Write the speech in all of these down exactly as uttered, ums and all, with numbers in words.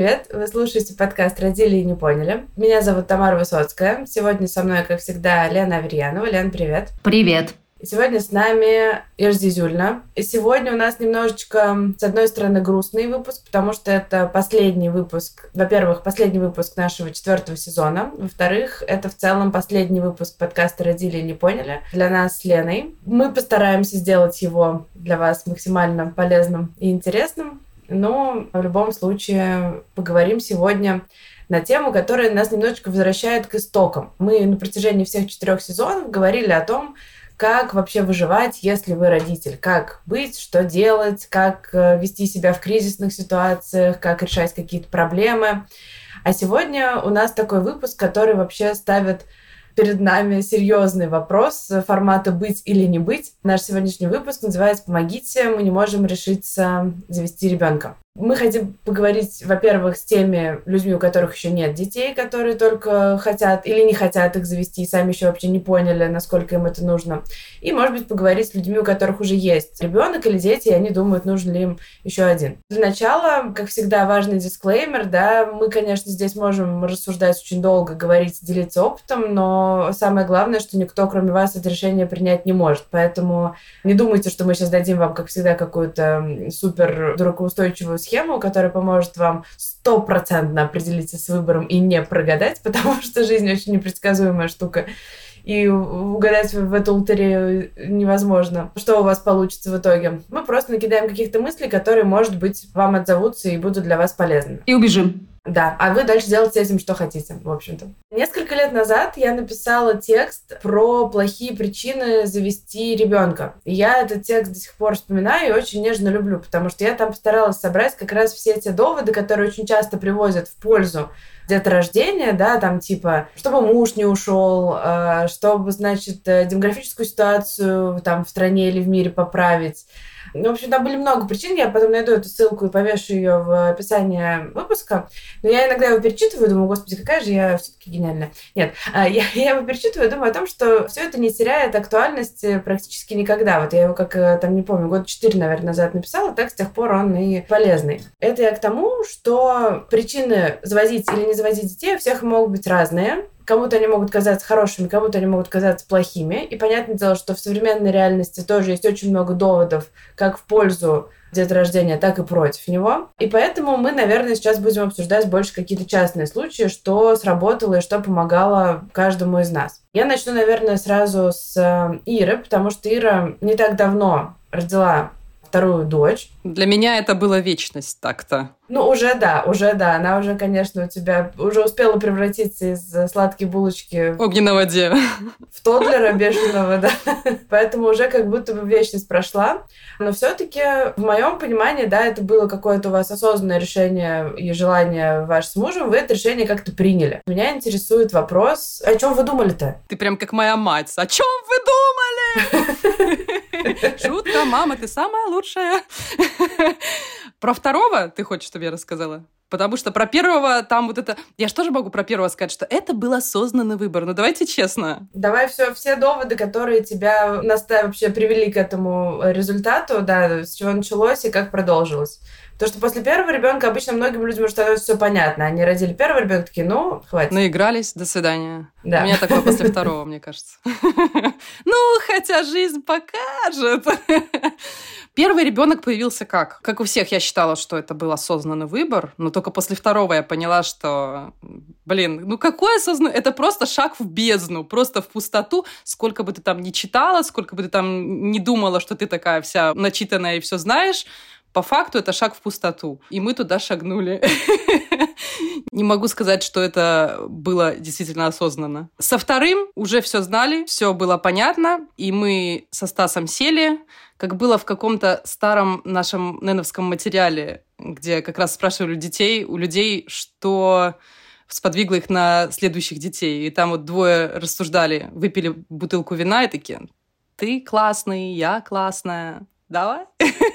привет! Вы слушаете подкаст «Родили и не поняли». Меня зовут Тамара Высоцкая. Сегодня со мной, как всегда, Лена Аверьянова. Лен, привет! Привет! И сегодня с нами Ира Зизюльна. И сегодня у нас немножечко, с одной стороны, грустный выпуск, потому что это последний выпуск, во-первых, последний выпуск нашего четвертого сезона. Во-вторых, это в целом последний выпуск подкаста «Родили и не поняли» для нас с Леной. Мы постараемся сделать его для вас максимально полезным и интересным. Но в любом случае поговорим сегодня на тему, которая нас немножечко возвращает к истокам. Мы на протяжении всех четырех сезонов говорили о том, как вообще выживать, если вы родитель, как быть, что делать, как вести себя в кризисных ситуациях, как решать какие-то проблемы. А сегодня у нас такой выпуск, который вообще ставит перед нами серьезный вопрос формата «быть или не быть». Наш сегодняшний выпуск называется «Помогите, мы не можем решиться завести ребенка». Мы хотим поговорить, во-первых, с теми людьми, у которых еще нет детей, которые только хотят или не хотят их завести, и сами еще вообще не поняли, насколько им это нужно. И, может быть, поговорить с людьми, у которых уже есть ребенок или дети, и они думают, нужен ли им еще один. Для начала, как всегда, важный дисклеймер, да, мы, конечно, здесь можем рассуждать очень долго, говорить, делиться опытом, но самое главное, что никто, кроме вас, это решение принять не может. Поэтому не думайте, что мы сейчас дадим вам, как всегда, какую-то супер дуракоустойчивую схему, которая поможет вам стопроцентно определиться с выбором и не прогадать, потому что жизнь очень непредсказуемая штука. И угадать в эту лотерею невозможно. Что у вас получится в итоге? Мы просто накидаем каких-то мыслей, которые, может быть, вам отзовутся и будут для вас полезны. И убежим. Да, а вы дальше делайте с этим, что хотите, в общем-то. Несколько лет назад я написала текст про плохие причины завести ребенка. И я этот текст до сих пор вспоминаю и очень нежно люблю, потому что я там постаралась собрать как раз все те доводы, которые очень часто приводят в пользу деторождения, да, там типа, чтобы муж не ушел, чтобы, значит, демографическую ситуацию там в стране или в мире поправить. Ну, в общем, там были много причин. Я потом найду эту ссылку и повешу ее в описании выпуска. Но я иногда его перечитываю и думаю, господи, какая же я все-таки гениальная. Нет, я, я его перечитываю и думаю о том, что все это не теряет актуальности практически никогда. Вот я его, как, там, не помню, года четыре, наверное, назад написала, так с тех пор он и полезный. Это я к тому, что причины заводить или не заводить детей у всех могут быть разные. Кому-то они могут казаться хорошими, кому-то они могут казаться плохими. И понятное дело, что в современной реальности тоже есть очень много доводов как в пользу деторождения, так и против него. И поэтому мы, наверное, сейчас будем обсуждать больше какие-то частные случаи, что сработало и что помогало каждому из нас. Я начну, наверное, сразу с Иры, потому что Ира не так давно родила вторую дочь. Для меня это была вечность так-то. Ну, уже да, уже да. Она уже, конечно, у тебя уже успела превратиться из сладкой булочки огненного дева в тоддлера бешеного, да. Поэтому уже как будто бы вечность прошла. Но все-таки в моем понимании, да, это было какое-то у вас осознанное решение и желание ваше с мужем, вы это решение как-то приняли. Меня интересует вопрос, о чем вы думали-то? Ты прям как моя мать. О чем вы думали? Шутка, мама, ты самая лучшая. Про второго ты хочешь, чтобы я рассказала? Потому что про первого там вот это... Я же тоже могу про первого сказать, что это был осознанный выбор. Но давайте честно. Давай все, все доводы, которые тебя наста... вообще привели к этому результату, да, с чего началось и как продолжилось. Потому что после первого ребенка обычно многим людям уже становится все понятно. Они родили первого ребенка, такие, ну, хватит. Наигрались, до свидания. Да. У меня такое после второго, мне кажется. Ну, хотя жизнь покажет. Первый ребенок появился как? Как у всех, я считала, что это был осознанный выбор, но только после второго я поняла, что, блин, ну какой осознанный? Это просто шаг в бездну, просто в пустоту. Сколько бы ты там ни читала, сколько бы ты там ни думала, что ты такая вся начитанная и все знаешь, по факту это шаг в пустоту. И мы туда шагнули. Не могу сказать, что это было действительно осознанно. Со вторым уже все знали, все было понятно, и мы со Стасом сели, как было в каком-то старом нашем нэновском материале, где как раз спрашивали детей, у людей, что сподвигло их на следующих детей. И там вот двое рассуждали, выпили бутылку вина и такие: ты классный, я классная, давай.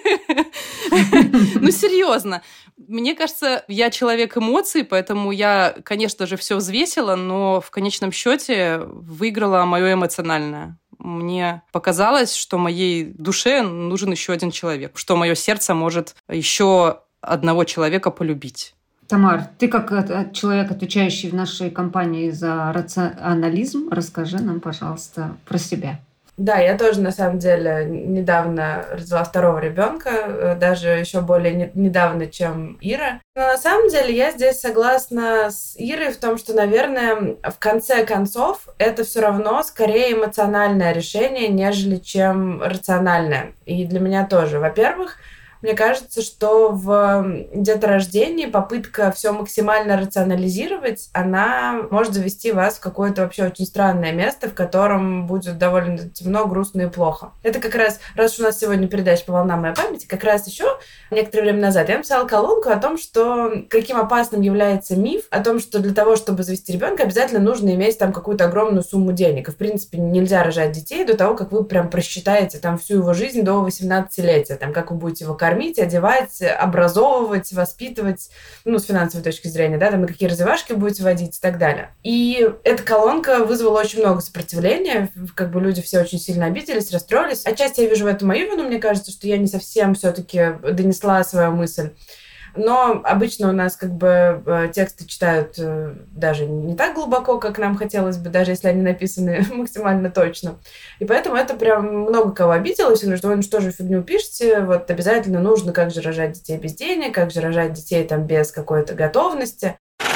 Ну, серьезно. Мне кажется, я человек эмоций, поэтому я, конечно же, все взвесила, но в конечном счете выиграла мое эмоциональное. Мне показалось, что моей душе нужен еще один человек, что мое сердце может еще одного человека полюбить. Тамар, ты как человек, отвечающий в нашей компании за рационализм, расскажи нам, пожалуйста, про себя. Да, я тоже, на самом деле, недавно родила второго ребенка, даже еще более не- недавно, чем Ира. Но на самом деле я здесь согласна с Ирой в том, что, наверное, в конце концов это все равно скорее эмоциональное решение, нежели чем рациональное. И для меня тоже. Во-первых, мне кажется, что в деторождении попытка все максимально рационализировать, она может завести вас в какое-то вообще очень странное место, в котором будет довольно темно, грустно и плохо. Это как раз, раз уж у нас сегодня передача по волнам моей памяти, как раз еще некоторое время назад я написала колонку о том, что каким опасным является миф, о том, что для того, чтобы завести ребенка, обязательно нужно иметь там какую-то огромную сумму денег. И, в принципе, нельзя рожать детей до того, как вы прям просчитаете там всю его жизнь до восемнадцатилетия, там, как вы будете его кормить, одевать, образовывать, воспитывать, ну, с финансовой точки зрения, да, там, и какие развивашки будете водить и так далее. И эта колонка вызвала очень много сопротивления, как бы люди все очень сильно обиделись, расстроились. Отчасти я вижу в этом мою вину, мне кажется, что я не совсем все-таки донесла свою мысль. Но обычно у нас как бы тексты читают даже не так глубоко, как нам хотелось бы, даже если они написаны максимально точно. И поэтому это прям много кого обиделось. Я говорю, что вы ну что же фигню пишете, вот обязательно нужно, как же рожать детей без денег, как же рожать детей там без какой-то готовности.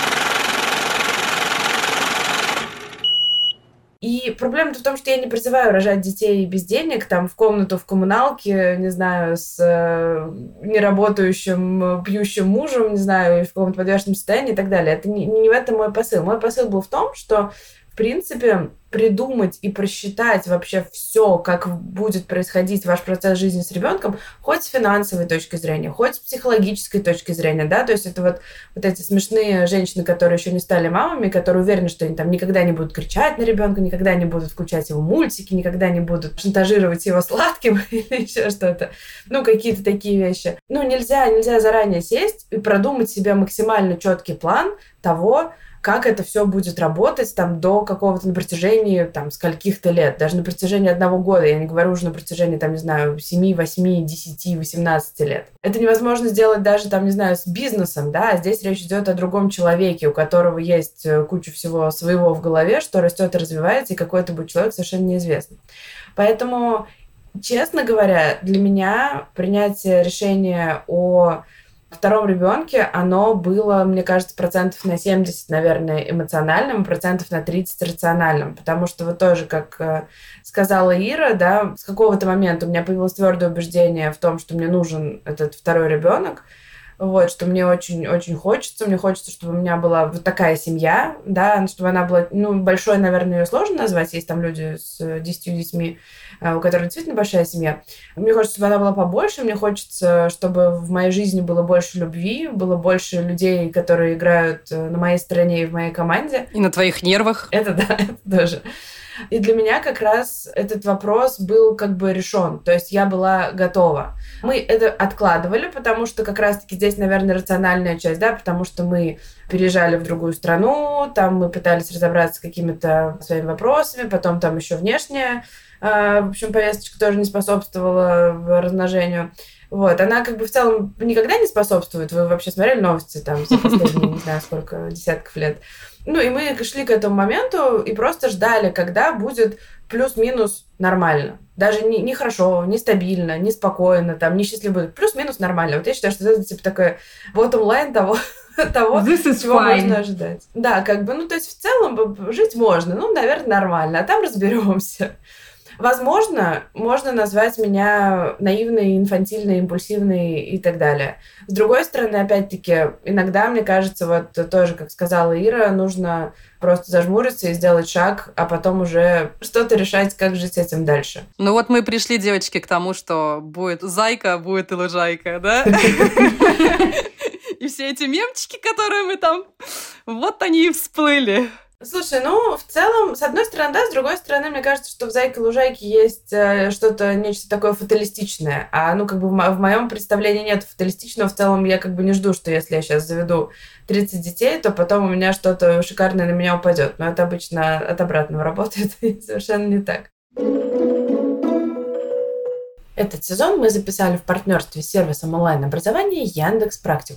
И проблема-то в том, что я не призываю рожать детей без денег, там, в комнату, в коммуналке, не знаю, с э, неработающим, пьющим мужем, не знаю, в каком-то подвешенном состоянии и так далее. Это не, не в этом мой посыл. Мой посыл был в том, что, в принципе, придумать и просчитать вообще все, как будет происходить ваш процесс жизни с ребенком, хоть с финансовой точки зрения, хоть с психологической точки зрения, да, то есть это вот, вот эти смешные женщины, которые еще не стали мамами, которые уверены, что они там никогда не будут кричать на ребенка, никогда не будут включать его мультики, никогда не будут шантажировать его сладким или еще что-то, ну, какие-то такие вещи. Ну, нельзя, нельзя заранее сесть и продумать себе максимально четкий план того, как это все будет работать там до какого-то на протяжении там скольких-то лет, даже на протяжении одного года, я не говорю уже на протяжении там, не знаю, семи, восьми, десяти, восемнадцати лет. Это невозможно сделать даже там, не знаю, с бизнесом, да, а здесь речь идет о другом человеке, у которого есть куча всего своего в голове, что растет и развивается, и какой это будет человек, совершенно неизвестно. Поэтому, честно говоря, для меня принятие решения о втором ребенке, оно было, мне кажется, процентов на семьдесят, наверное, эмоциональным, процентов на тридцать рациональным, потому что вот тоже, как сказала Ира, да, с какого-то момента у меня появилось твердое убеждение в том, что мне нужен этот второй ребенок, вот, что мне очень-очень хочется, мне хочется, чтобы у меня была вот такая семья, да, чтобы она была, ну, большой, наверное, ее сложно назвать, есть там люди с десятью детьми, у которых действительно большая семья. Мне хочется, чтобы она была побольше, мне хочется, чтобы в моей жизни было больше любви, было больше людей, которые играют на моей стороне и в моей команде. И на твоих нервах. Это да, это тоже. И для меня как раз этот вопрос был как бы решен. То есть я была готова. Мы это откладывали, потому что как раз-таки здесь, наверное, рациональная часть, да, потому что мы переезжали в другую страну, там мы пытались разобраться с какими-то своими вопросами, потом там еще внешняя, в общем, повесточка тоже не способствовала размножению. Вот, она как бы в целом никогда не способствует. Вы вообще смотрели новости там за последние, не знаю, сколько десятков лет. Ну, и мы шли к этому моменту и просто ждали, когда будет плюс-минус нормально. Даже не, не хорошо, не стабильно, не спокойно, там, не счастливо. Плюс-минус нормально. Вот я считаю, что это типа такой bottom line того, того чего fine. Можно ожидать. Да, как бы, ну, то есть в целом жить можно. Ну, наверное, нормально. А там разберемся. Возможно, можно назвать меня наивной, инфантильной, импульсивной и так далее. С другой стороны, опять-таки, иногда, мне кажется, вот тоже, как сказала Ира, нужно просто зажмуриться и сделать шаг, а потом уже что-то решать, как жить с этим дальше. Ну вот мы пришли, девочки, к тому, что будет зайка, будет и лужайка, да? И все эти мемчики, которые мы там... Вот они и всплыли. Слушай, ну, в целом, с одной стороны, да, с другой стороны, мне кажется, что в «Зайке-лужайке» есть э, что-то, нечто такое фаталистичное. А, ну, как бы в, мо- в моем представлении нет фаталистичного. В целом, я как бы не жду, что если я сейчас заведу тридцать детей, то потом у меня что-то шикарное на меня упадет. Но это обычно от обратного работает, и совершенно не так. Этот сезон мы записали в партнерстве с сервисом онлайн-образования Яндекс.Практикум.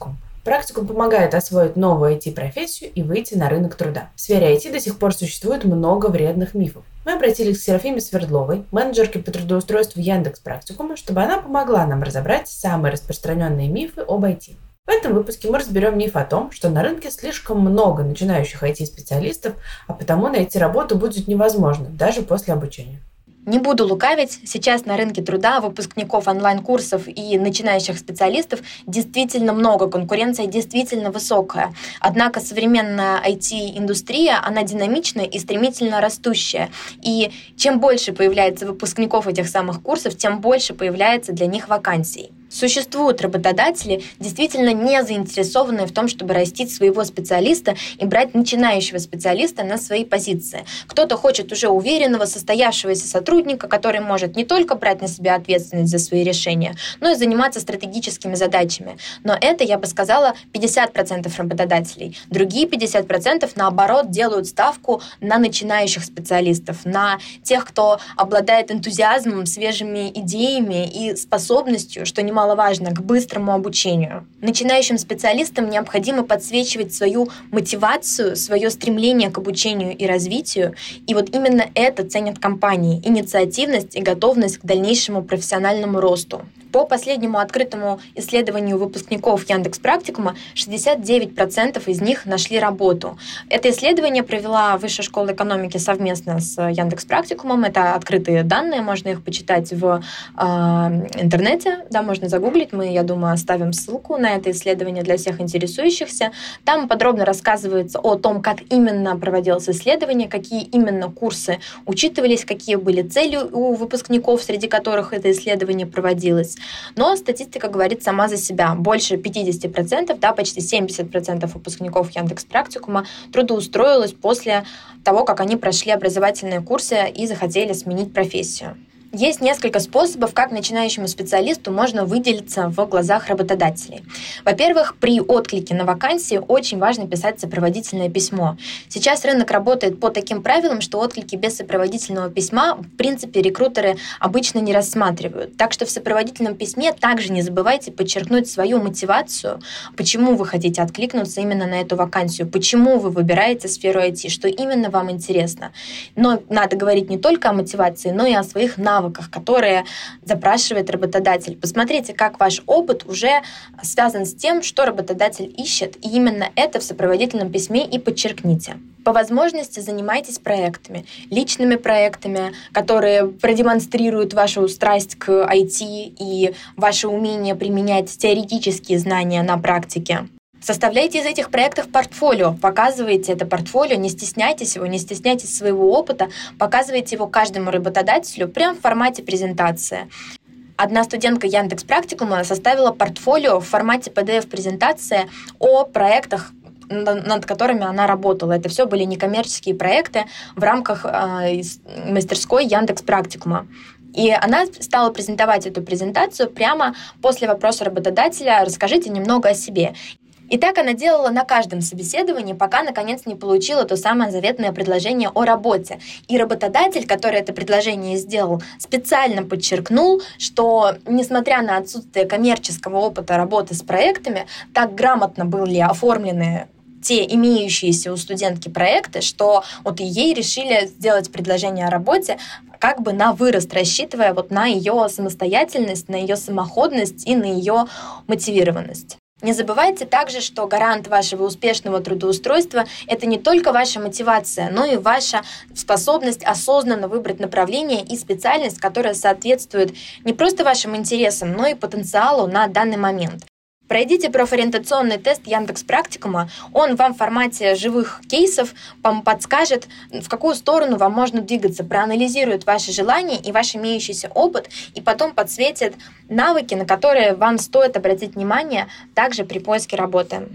Практикум помогает освоить новую ай ти-профессию и выйти на рынок труда. В сфере ай ти до сих пор существует много вредных мифов. Мы обратились к Серафиме Свердловой, менеджерке по трудоустройству Яндекс.Практикума, чтобы она помогла нам разобрать самые распространенные мифы об ай ти. В этом выпуске мы разберем миф о том, что на рынке слишком много начинающих ай ти-специалистов, а потому найти работу будет невозможно, даже после обучения. Не буду лукавить, сейчас на рынке труда выпускников онлайн-курсов и начинающих специалистов действительно много, конкуренция действительно высокая. Однако современная ай ти-индустрия, она динамичная и стремительно растущая. И чем больше появляется выпускников этих самых курсов, тем больше появляется для них вакансий. Существуют работодатели, действительно не заинтересованные в том, чтобы растить своего специалиста и брать начинающего специалиста на свои позиции. Кто-то хочет уже уверенного, состоявшегося сотрудника, который может не только брать на себя ответственность за свои решения, но и заниматься стратегическими задачами. Но это, я бы сказала, пятьдесят процентов работодателей. Другие пятьдесят процентов, наоборот, делают ставку на начинающих специалистов, на тех, кто обладает энтузиазмом, свежими идеями и способностью, что немало важно, к быстрому обучению. Начинающим специалистам необходимо подсвечивать свою мотивацию, свое стремление к обучению и развитию, и вот именно это ценят компании – инициативность и готовность к дальнейшему профессиональному росту. По последнему открытому исследованию выпускников Яндекс.Практикума шестьдесят девять процентов из них нашли работу. Это исследование провела Высшая школа экономики совместно с Яндекс.Практикумом. Это открытые данные, можно их почитать в э, интернете, да, можно загуглить. Мы, я думаю, оставим ссылку на это исследование для всех интересующихся. Там подробно рассказывается о том, как именно проводилось исследование, какие именно курсы учитывались, какие были цели у выпускников, среди которых это исследование проводилось. Но статистика говорит сама за себя. Больше пятьдесят процентов, да, почти семьдесят процентов выпускников Яндекс.Практикума трудоустроилось после того, как они прошли образовательные курсы и захотели сменить профессию. Есть несколько способов, как начинающему специалисту можно выделиться в глазах работодателей. Во-первых, при отклике на вакансии очень важно писать сопроводительное письмо. Сейчас рынок работает по таким правилам, что отклики без сопроводительного письма, в принципе, рекрутеры обычно не рассматривают. Так что в сопроводительном письме также не забывайте подчеркнуть свою мотивацию, почему вы хотите откликнуться именно на эту вакансию, почему вы выбираете сферу ай ти, что именно вам интересно. Но надо говорить не только о мотивации, но и о своих навыках, которые запрашивает работодатель. Посмотрите, как ваш опыт уже связан с тем, что работодатель ищет, и именно это в сопроводительном письме и подчеркните. По возможности занимайтесь проектами, личными проектами, которые продемонстрируют вашу страсть к ай ти и ваше умение применять теоретические знания на практике. Составляйте из этих проектов портфолио, показывайте это портфолио, не стесняйтесь его, не стесняйтесь своего опыта, показывайте его каждому работодателю прямо в формате презентации. Одна студентка Яндекс.Практикума составила портфолио в формате пи ди эф-презентации о проектах, над которыми она работала. Это все были некоммерческие проекты в рамках э, мастерской Яндекс.Практикума. И она стала презентовать эту презентацию прямо после вопроса работодателя «Расскажите немного о себе». И так она делала на каждом собеседовании, пока, наконец, не получила то самое заветное предложение о работе. И работодатель, который это предложение сделал, специально подчеркнул, что, несмотря на отсутствие коммерческого опыта работы с проектами, так грамотно были оформлены те имеющиеся у студентки проекты, что вот и ей решили сделать предложение о работе как бы на вырост, рассчитывая вот на ее самостоятельность, на ее самоходность и на ее мотивированность. Не забывайте также, что гарант вашего успешного трудоустройства – это не только ваша мотивация, но и ваша способность осознанно выбрать направление и специальность, которая соответствует не просто вашим интересам, но и потенциалу на данный момент. Пройдите профориентационный тест Яндекс.Практикума. Он вам в формате живых кейсов вам подскажет, в какую сторону вам можно двигаться, проанализирует ваши желания и ваш имеющийся опыт, и потом подсветит навыки, на которые вам стоит обратить внимание также при поиске работы.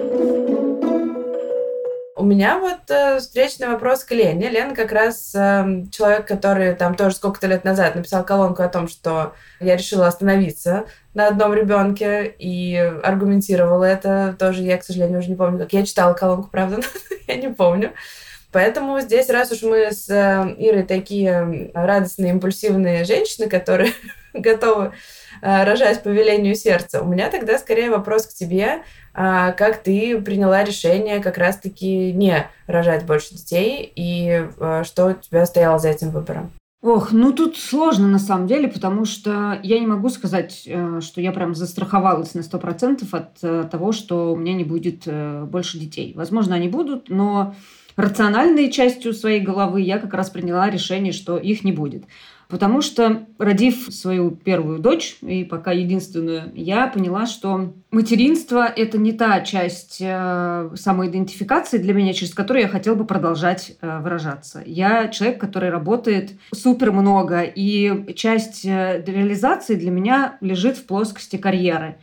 У меня вот э, встречный вопрос к Лене. Лена как раз э, человек, который там тоже сколько-то лет назад написал колонку о том, что я решила остановиться на одном ребенке и аргументировала это тоже. Я, к сожалению, уже не помню, как я читала колонку, правда, но я не помню. Поэтому здесь, раз уж мы с Ирой такие радостные, импульсивные женщины, которые готовы рожать по велению сердца, у меня тогда скорее вопрос к тебе, как ты приняла решение как раз-таки не рожать больше детей, и что у тебя стояло за этим выбором? Ох, ну тут сложно на самом деле, потому что я не могу сказать, что я прям застраховалась на сто процентов от того, что у меня не будет больше детей. Возможно, они будут, но рациональной частью своей головы я как раз приняла решение, что их не будет. Потому что, родив свою первую дочь, и пока единственную, я поняла, что материнство – это не та часть э, самоидентификации для меня, через которую я хотела бы продолжать э, выражаться. Я человек, который работает супер много, и часть э, реализации для меня лежит в плоскости карьеры.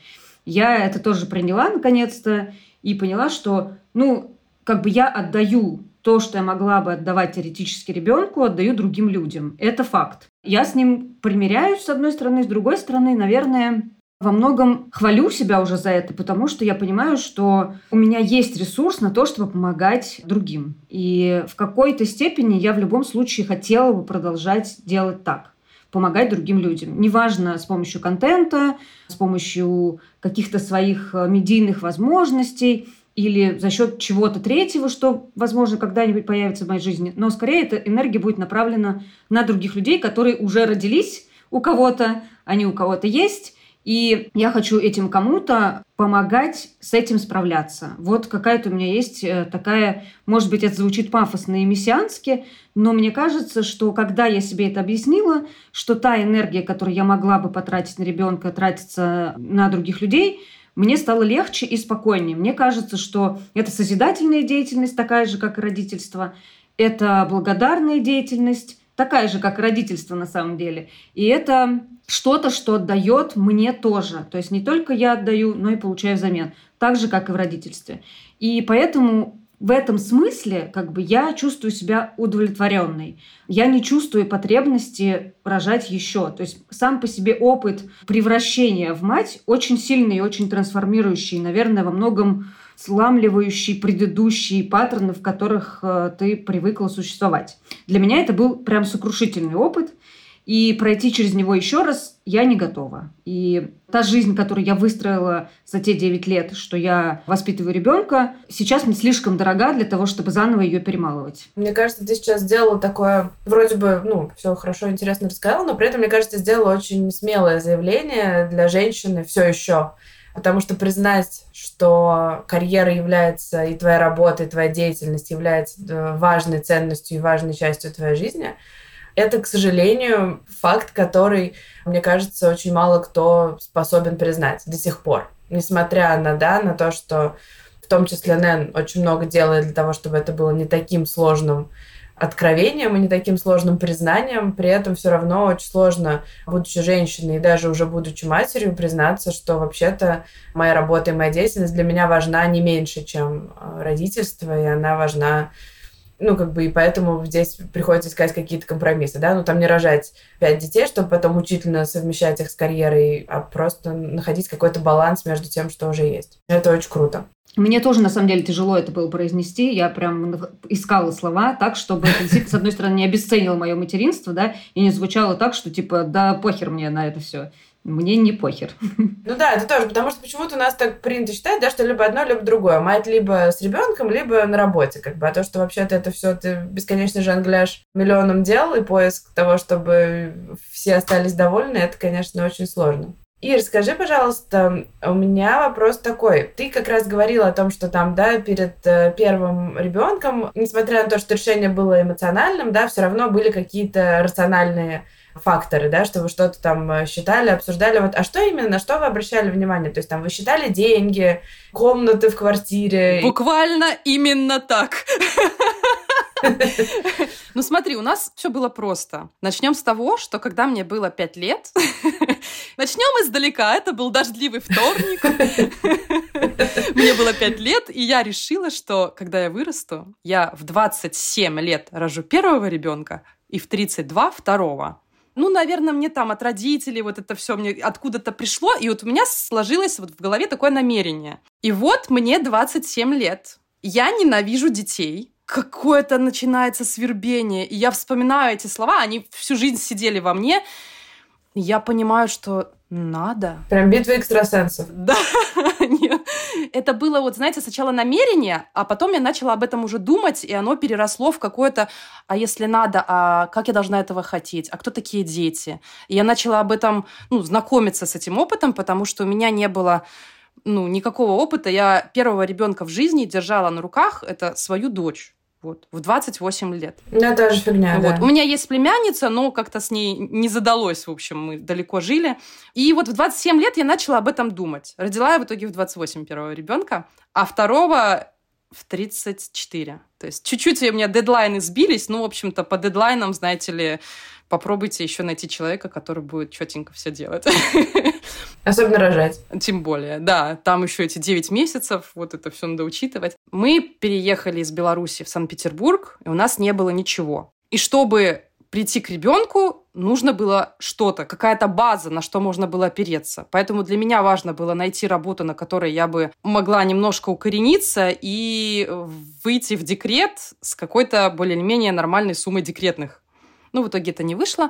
Я это тоже приняла, наконец-то, и поняла, что, ну, как бы я отдаю то, что я могла бы отдавать теоретически ребенку, отдаю другим людям. Это факт. Я с ним примиряюсь, с одной стороны, с другой стороны, наверное, во многом хвалю себя уже за это, потому что я понимаю, что у меня есть ресурс на то, чтобы помогать другим. И в какой-то степени я в любом случае хотела бы продолжать делать так. Помогать другим людям. Неважно, с помощью контента, с помощью каких-то своих медийных возможностей, или за счет чего-то третьего, что, возможно, когда-нибудь появится в моей жизни. Но скорее эта энергия будет направлена на других людей, которые уже родились у кого-то, они у кого-то есть. И я хочу этим кому-то помогать с этим справляться. Вот какая-то у меня есть такая, может быть, это звучит пафосно и мессиански, но мне кажется, что когда я себе это объяснила, что та энергия, которую я могла бы потратить на ребенка, тратится на других людей, мне стало легче и спокойнее. Мне кажется, что это созидательная деятельность, такая же, как и родительство. Это благодарная деятельность, такая же, как и родительство на самом деле. И это что-то, что отдает мне тоже. То есть не только я отдаю, но и получаю взамен. Так же, как и в родительстве. И поэтому в этом смысле как бы я чувствую себя удовлетворенной. Я не чувствую потребности рожать еще. То есть сам по себе опыт превращения в мать очень сильный и очень трансформирующий, наверное, во многом сламливающий предыдущие паттерны, в которых э, ты привыкла существовать. Для меня это был прям сокрушительный опыт. И пройти через него еще раз я не готова. И та жизнь, которую я выстроила за те девять лет, что я воспитываю ребенка, сейчас мне слишком дорога для того, чтобы заново ее перемалывать. Мне кажется, ты сейчас сделала такое, вроде бы, ну, все хорошо, интересно рассказала, но при этом, мне кажется, сделала очень смелое заявление для женщины все еще. Потому что признать, что карьера является, и твоя работа, и твоя деятельность является важной ценностью и важной частью твоей жизни, это, к сожалению, факт, который, мне кажется, очень мало кто способен признать до сих пор. Несмотря на, да, на то, что в том числе Нэн очень много делает для того, чтобы это было не таким сложным откровением и не таким сложным признанием, при этом все равно очень сложно, будучи женщиной и даже уже будучи матерью, признаться, что вообще-то моя работа и моя деятельность для меня важна не меньше, чем родительство, и она важна. Ну, как бы, и поэтому здесь приходится искать какие-то компромиссы, да, ну, там не рожать пять детей, чтобы потом мучительно совмещать их с карьерой, а просто находить какой-то баланс между тем, что уже есть. Это очень круто. Мне тоже, на самом деле, тяжело это было произнести. Я прям искала слова так, чтобы это, с одной стороны, не обесценило мое материнство, да, и не звучало так, что, типа, да похер мне на это все. Мне не похер. Ну да, это тоже, потому что почему-то у нас так принято считать, да, что либо одно, либо другое. Мать либо с ребенком, либо на работе, как бы. А то, что вообще-то это все ты бесконечно жонгляешь миллионом дел и поиск того, чтобы все остались довольны, это, конечно, очень сложно. Ир, скажи, пожалуйста, у меня вопрос такой. Ты как раз говорила о том, что там, да, перед первым ребенком, несмотря на то, что решение было эмоциональным, да, все равно были какие-то рациональные факторы, да, что вы что-то там считали, обсуждали. Вот, а что именно, на что вы обращали внимание? То есть там вы считали деньги, комнаты в квартире? Буквально именно так. Ну смотри, у нас все было просто. Начнем с того, что когда мне было пять лет, начнем издалека, это был дождливый вторник, мне было пять лет, и я решила, что когда я вырасту, я в двадцать семь лет рожу первого ребенка и в тридцать два второго. Ну, наверное, мне там от родителей вот это все мне откуда-то пришло, и вот у меня сложилось вот в голове такое намерение. И вот мне двадцать семь лет. Я ненавижу детей. какое-то начинается свербение. И я вспоминаю эти слова, они всю жизнь сидели во мне. И я понимаю, что надо. Прям битва экстрасенсов. Да. Это было, вот, знаете, сначала намерение, а потом я начала об этом уже думать, и оно переросло в какое-то, а если надо, а как я должна этого хотеть, а кто такие дети? И я начала об этом, ну, знакомиться с этим опытом, потому что у меня не было, ну, никакого опыта. Я первого ребенка в жизни держала на руках, это свою дочь. Вот, в двадцать восемь лет. Ну, тоже фигня, вот. да. У меня есть племянница, но как-то с ней не задалось, в общем, мы далеко жили. И вот в двадцать семь лет я начала об этом думать. Родила я в итоге в двадцать восемь первого ребенка, а второго в тридцать четыре. То есть чуть-чуть у меня дедлайны сбились, ну, в общем-то, по дедлайнам, знаете ли, попробуйте еще найти человека, который будет четенько все делать. Особенно рожать. Тем более, да. Там еще эти девять месяцев, вот это все надо учитывать. Мы переехали из Беларуси в Санкт-Петербург, и у нас не было ничего. И чтобы прийти к ребенку, нужно было что-то, какая-то база, на что можно было опереться. Поэтому для меня важно было найти работу, на которой я бы могла немножко укорениться и выйти в декрет с какой-то более-менее нормальной суммой декретных. Ну, в итоге это не вышло.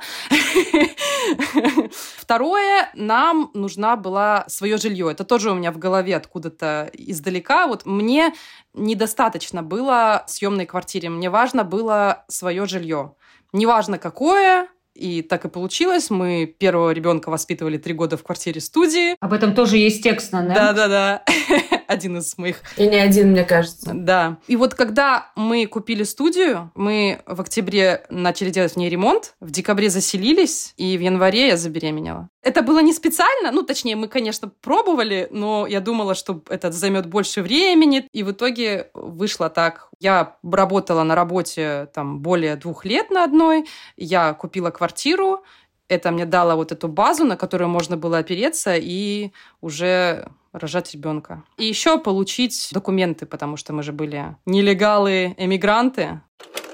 Второе, нам нужна была свое жилье. Это тоже у меня в голове откуда-то издалека. Вот мне недостаточно было съемной квартиры. Мне важно было свое жилье. Неважно какое. И так и получилось. Мы первого ребенка воспитывали три года в квартире-студии. Об этом тоже есть текст на Нэм. Да-да-да. Один из моих. И не один, мне кажется. Да. И вот когда мы купили студию, мы в октябре начали делать в ней ремонт, в декабре заселились, и в январе я забеременела. Это было не специально, ну, точнее, мы, конечно, пробовали, но я думала, что это займет больше времени, и в итоге вышло так. Я работала на работе там более двух лет на одной, я купила квартиру, это мне дало вот эту базу, на которую можно было опереться и уже рожать ребенка. И еще получить документы, потому что мы же были нелегалы, эмигранты.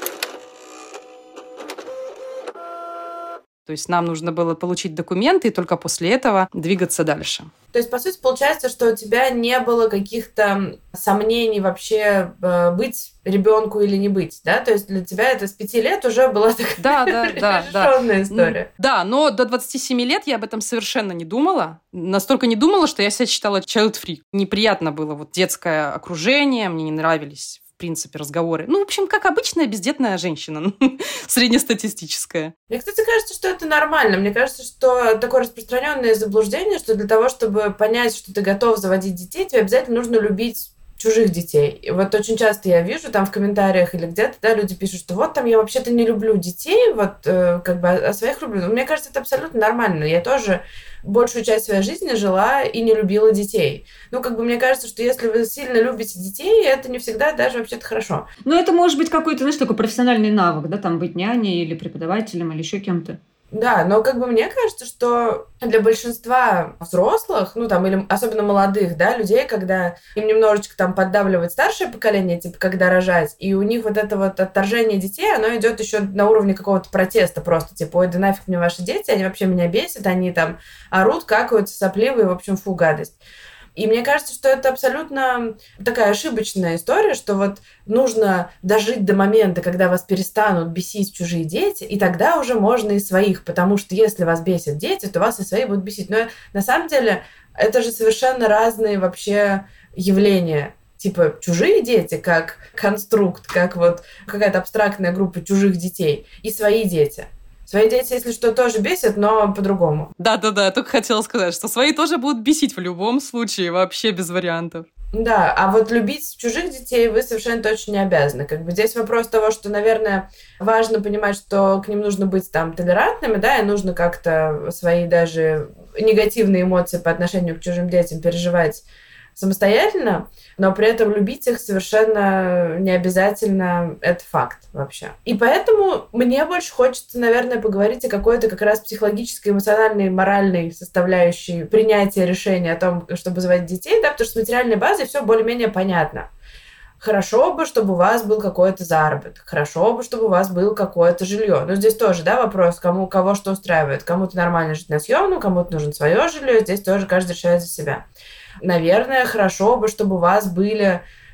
То есть нам нужно было получить документы и только после этого двигаться дальше. То есть, по сути, получается, что у тебя не было каких-то сомнений вообще быть ребенку или не быть, да? То есть для тебя это с пяти лет уже была такая да, да, да, решенная история. Да, но до двадцати семи лет я об этом совершенно не думала. Настолько не думала, что я себя считала child-free. Неприятно было вот детское окружение, мне не нравились в принципе, разговоры. Ну, в общем, как обычная бездетная женщина, среднестатистическая. Мне, кстати, кажется, что это нормально. Мне кажется, что такое распространенное заблуждение, что для того, чтобы понять, что ты готов заводить детей, тебе обязательно нужно любить чужих детей. И вот очень часто я вижу там в комментариях или где-то, да, люди пишут, что вот там я вообще-то не люблю детей, вот э, как бы а своих люблю. Но мне кажется, это абсолютно нормально. Я тоже большую часть своей жизни жила и не любила детей. Ну, как бы мне кажется, что если вы сильно любите детей, это не всегда даже вообще-то хорошо. Ну, это может быть какой-то, знаешь, такой профессиональный навык, да, там быть няней или преподавателем или еще кем-то. Да, но как бы мне кажется, что для большинства взрослых, ну там, или особенно молодых, да, людей, когда им немножечко там поддавливает старшее поколение, типа, когда рожать, и у них вот это вот отторжение детей, оно идет еще на уровне какого-то протеста просто, типа, ой, да нафиг мне ваши дети, они вообще меня бесят, они там орут, какаются, сопливые, в общем, фу, гадость. И мне кажется, что это абсолютно такая ошибочная история, что вот нужно дожить до момента, когда вас перестанут бесить чужие дети, и тогда уже можно и своих, потому что если вас бесят дети, то вас и свои будут бесить. Но на самом деле это же совершенно разные вообще явления. Типа чужие дети как конструкт, как вот какая-то абстрактная группа чужих детей, и свои дети. Свои дети, если что, тоже бесят, но по-другому. Да-да-да, только хотела сказать, что свои тоже будут бесить в любом случае, вообще без вариантов. Да, а вот любить чужих детей вы совершенно точно не обязаны. Как бы здесь вопрос того, что, наверное, важно понимать, что к ним нужно быть там толерантными, да, и нужно как-то свои даже негативные эмоции по отношению к чужим детям переживать самостоятельно, но при этом любить их совершенно не обязательно, это факт вообще. И поэтому мне больше хочется, наверное, поговорить о какой-то как раз психологической, эмоциональной, моральной составляющей принятия решения о том, чтобы заводить детей, да, потому что с материальной базой все более-менее понятно. Хорошо бы, чтобы у вас был какой-то заработок, хорошо бы, чтобы у вас было какое-то жилье. Но здесь тоже, да, вопрос, кому, кого что устраивает. Кому-то нормально жить на съемном, кому-то нужно свое жилье, здесь тоже каждый решает за себя. Наверное, хорошо бы, чтобы у вас были